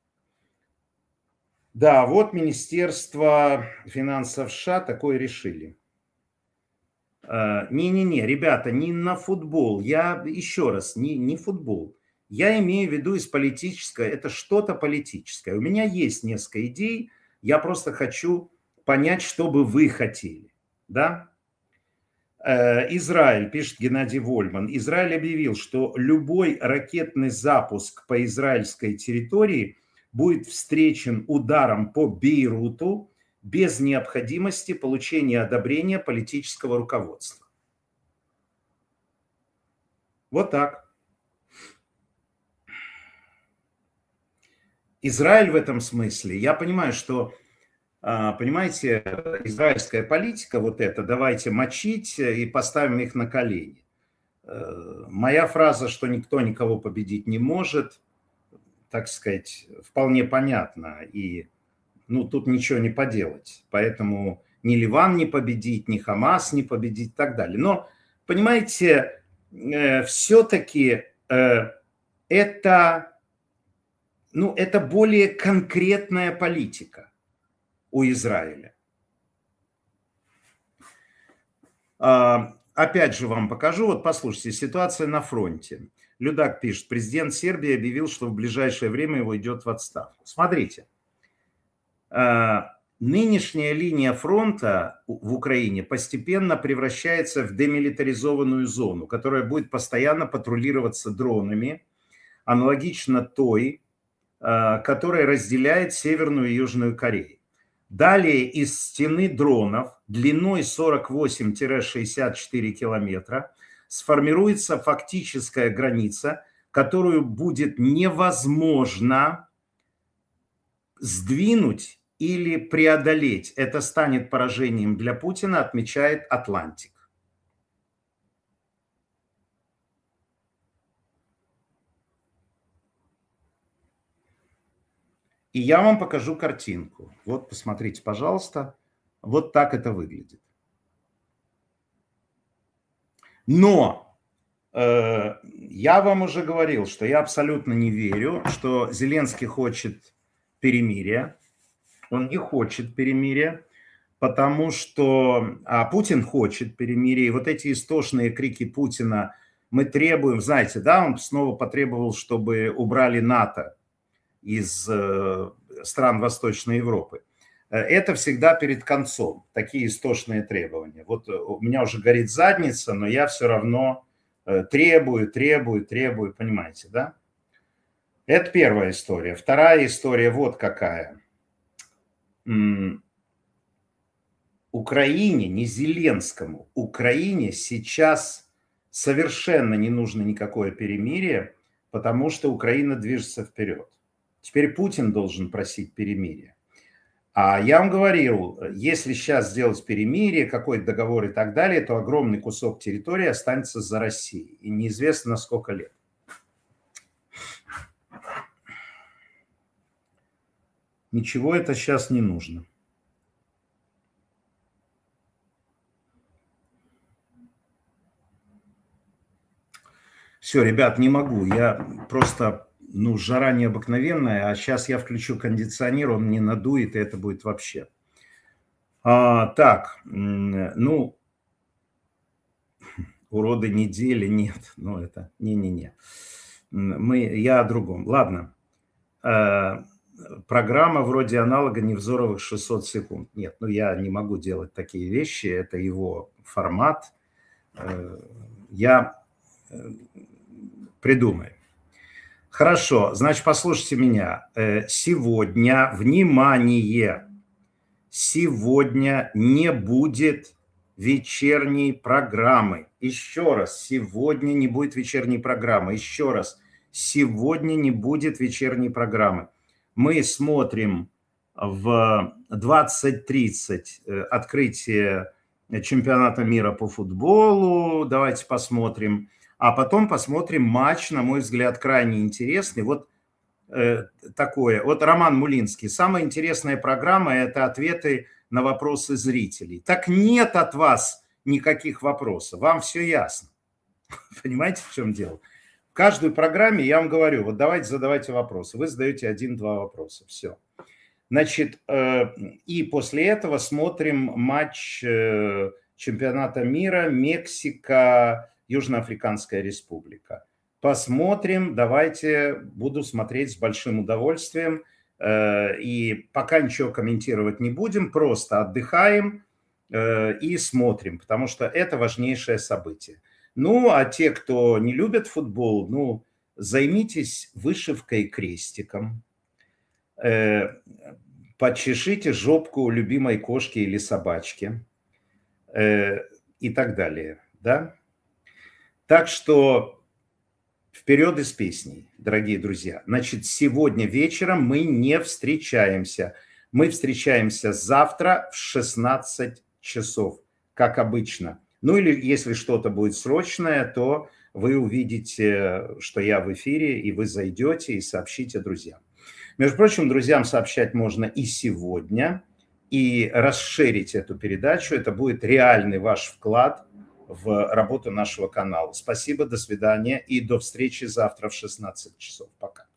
Да, вот Министерство финансов США такое решили. Не-не-не, ребята, не на футбол. Я еще раз, не футбол. Я имею в виду из политического, это что-то политическое. У меня есть несколько идей, я просто хочу понять, что бы вы хотели. Да? Израиль, пишет Геннадий Вольман, Израиль объявил, что любой ракетный запуск по израильской территории будет встречен ударом по Бейруту без необходимости получения одобрения политического руководства. Вот так. Израиль в этом смысле, я понимаю, что, понимаете, израильская политика, вот это, давайте мочить и поставим их на колени. Моя фраза, что никто никого победить не может, так сказать, вполне понятна. И тут ничего не поделать. Поэтому ни Ливан не победить, ни Хамас не победить и так далее. Но, понимаете, все-таки это более конкретная политика. у Израиля. Опять же вам покажу, вот послушайте, ситуация на фронте. Людак пишет, президент Сербии объявил, что в ближайшее время его идет в отставку. Смотрите, нынешняя линия фронта в Украине постепенно превращается в демилитаризованную зону, которая будет постоянно патрулироваться дронами, аналогично той, которая разделяет Северную и Южную Корею. Далее из стены дронов длиной 48-64 километра сформируется фактическая граница, которую будет невозможно сдвинуть или преодолеть. Это станет поражением для Путина, отмечает Атлантик. И я вам покажу картинку. Вот, посмотрите, пожалуйста. Вот так это выглядит. Но я вам уже говорил, что я абсолютно не верю, что Зеленский хочет перемирия. Он не хочет перемирия, потому что Путин хочет перемирия. И вот эти истошные крики Путина «мы требуем», знаете, да, он снова потребовал, чтобы убрали НАТО из стран Восточной Европы. Это всегда перед концом, такие истошные требования. Вот у меня уже горит задница, но я все равно требую, понимаете, да? Это первая история. Вторая история вот какая. Украине, не Зеленскому, Украине сейчас совершенно не нужно никакое перемирие, потому что Украина движется вперед. Теперь Путин должен просить перемирия. А я вам говорил, если сейчас сделать перемирие, какой-то договор и так далее, то огромный кусок территории останется за Россией. И неизвестно на сколько лет. Ничего это сейчас не нужно. Все, ребят, не могу. Я просто... жара необыкновенная, а сейчас я включу кондиционер, он не надует, и это будет вообще. Так, уроды недели, нет, это, не-не-не. Я о другом. Ладно, программа вроде аналога Невзоровых 600 секунд. Нет, я не могу делать такие вещи, это его формат. Я придумаю. Хорошо, значит, послушайте меня. Сегодня, внимание, сегодня не будет вечерней программы. Еще раз, сегодня не будет вечерней программы. Еще раз, сегодня не будет вечерней программы. Мы смотрим в 20:30 открытие чемпионата мира по футболу. Давайте посмотрим. А потом посмотрим матч, на мой взгляд, крайне интересный. Вот такое. Вот Роман Мулинский. Самая интересная программа – это ответы на вопросы зрителей. Так нет от вас никаких вопросов. Вам все ясно. Понимаете, в чем дело? В каждой программе я вам говорю, вот давайте задавайте вопросы. Вы задаете 1-2 вопроса. Все. Значит, и после этого смотрим матч чемпионата мира Мексика, Южноафриканская республика. Посмотрим, давайте, буду смотреть с большим удовольствием. И пока ничего комментировать не будем, просто отдыхаем и смотрим, потому что это важнейшее событие. А те, кто не любят футбол, займитесь вышивкой крестиком, подчешите жопку любимой кошки или собачки и так далее, да? Так что вперед из песней, дорогие друзья. Значит, сегодня вечером мы не встречаемся. Мы встречаемся завтра в 16 часов, как обычно. Или если что-то будет срочное, то вы увидите, что я в эфире, и вы зайдете и сообщите друзьям. Между прочим, друзьям сообщать можно и сегодня, и расширить эту передачу. Это будет реальный ваш вклад в работу нашего канала. Спасибо, до свидания и до встречи завтра в 16 часов. Пока.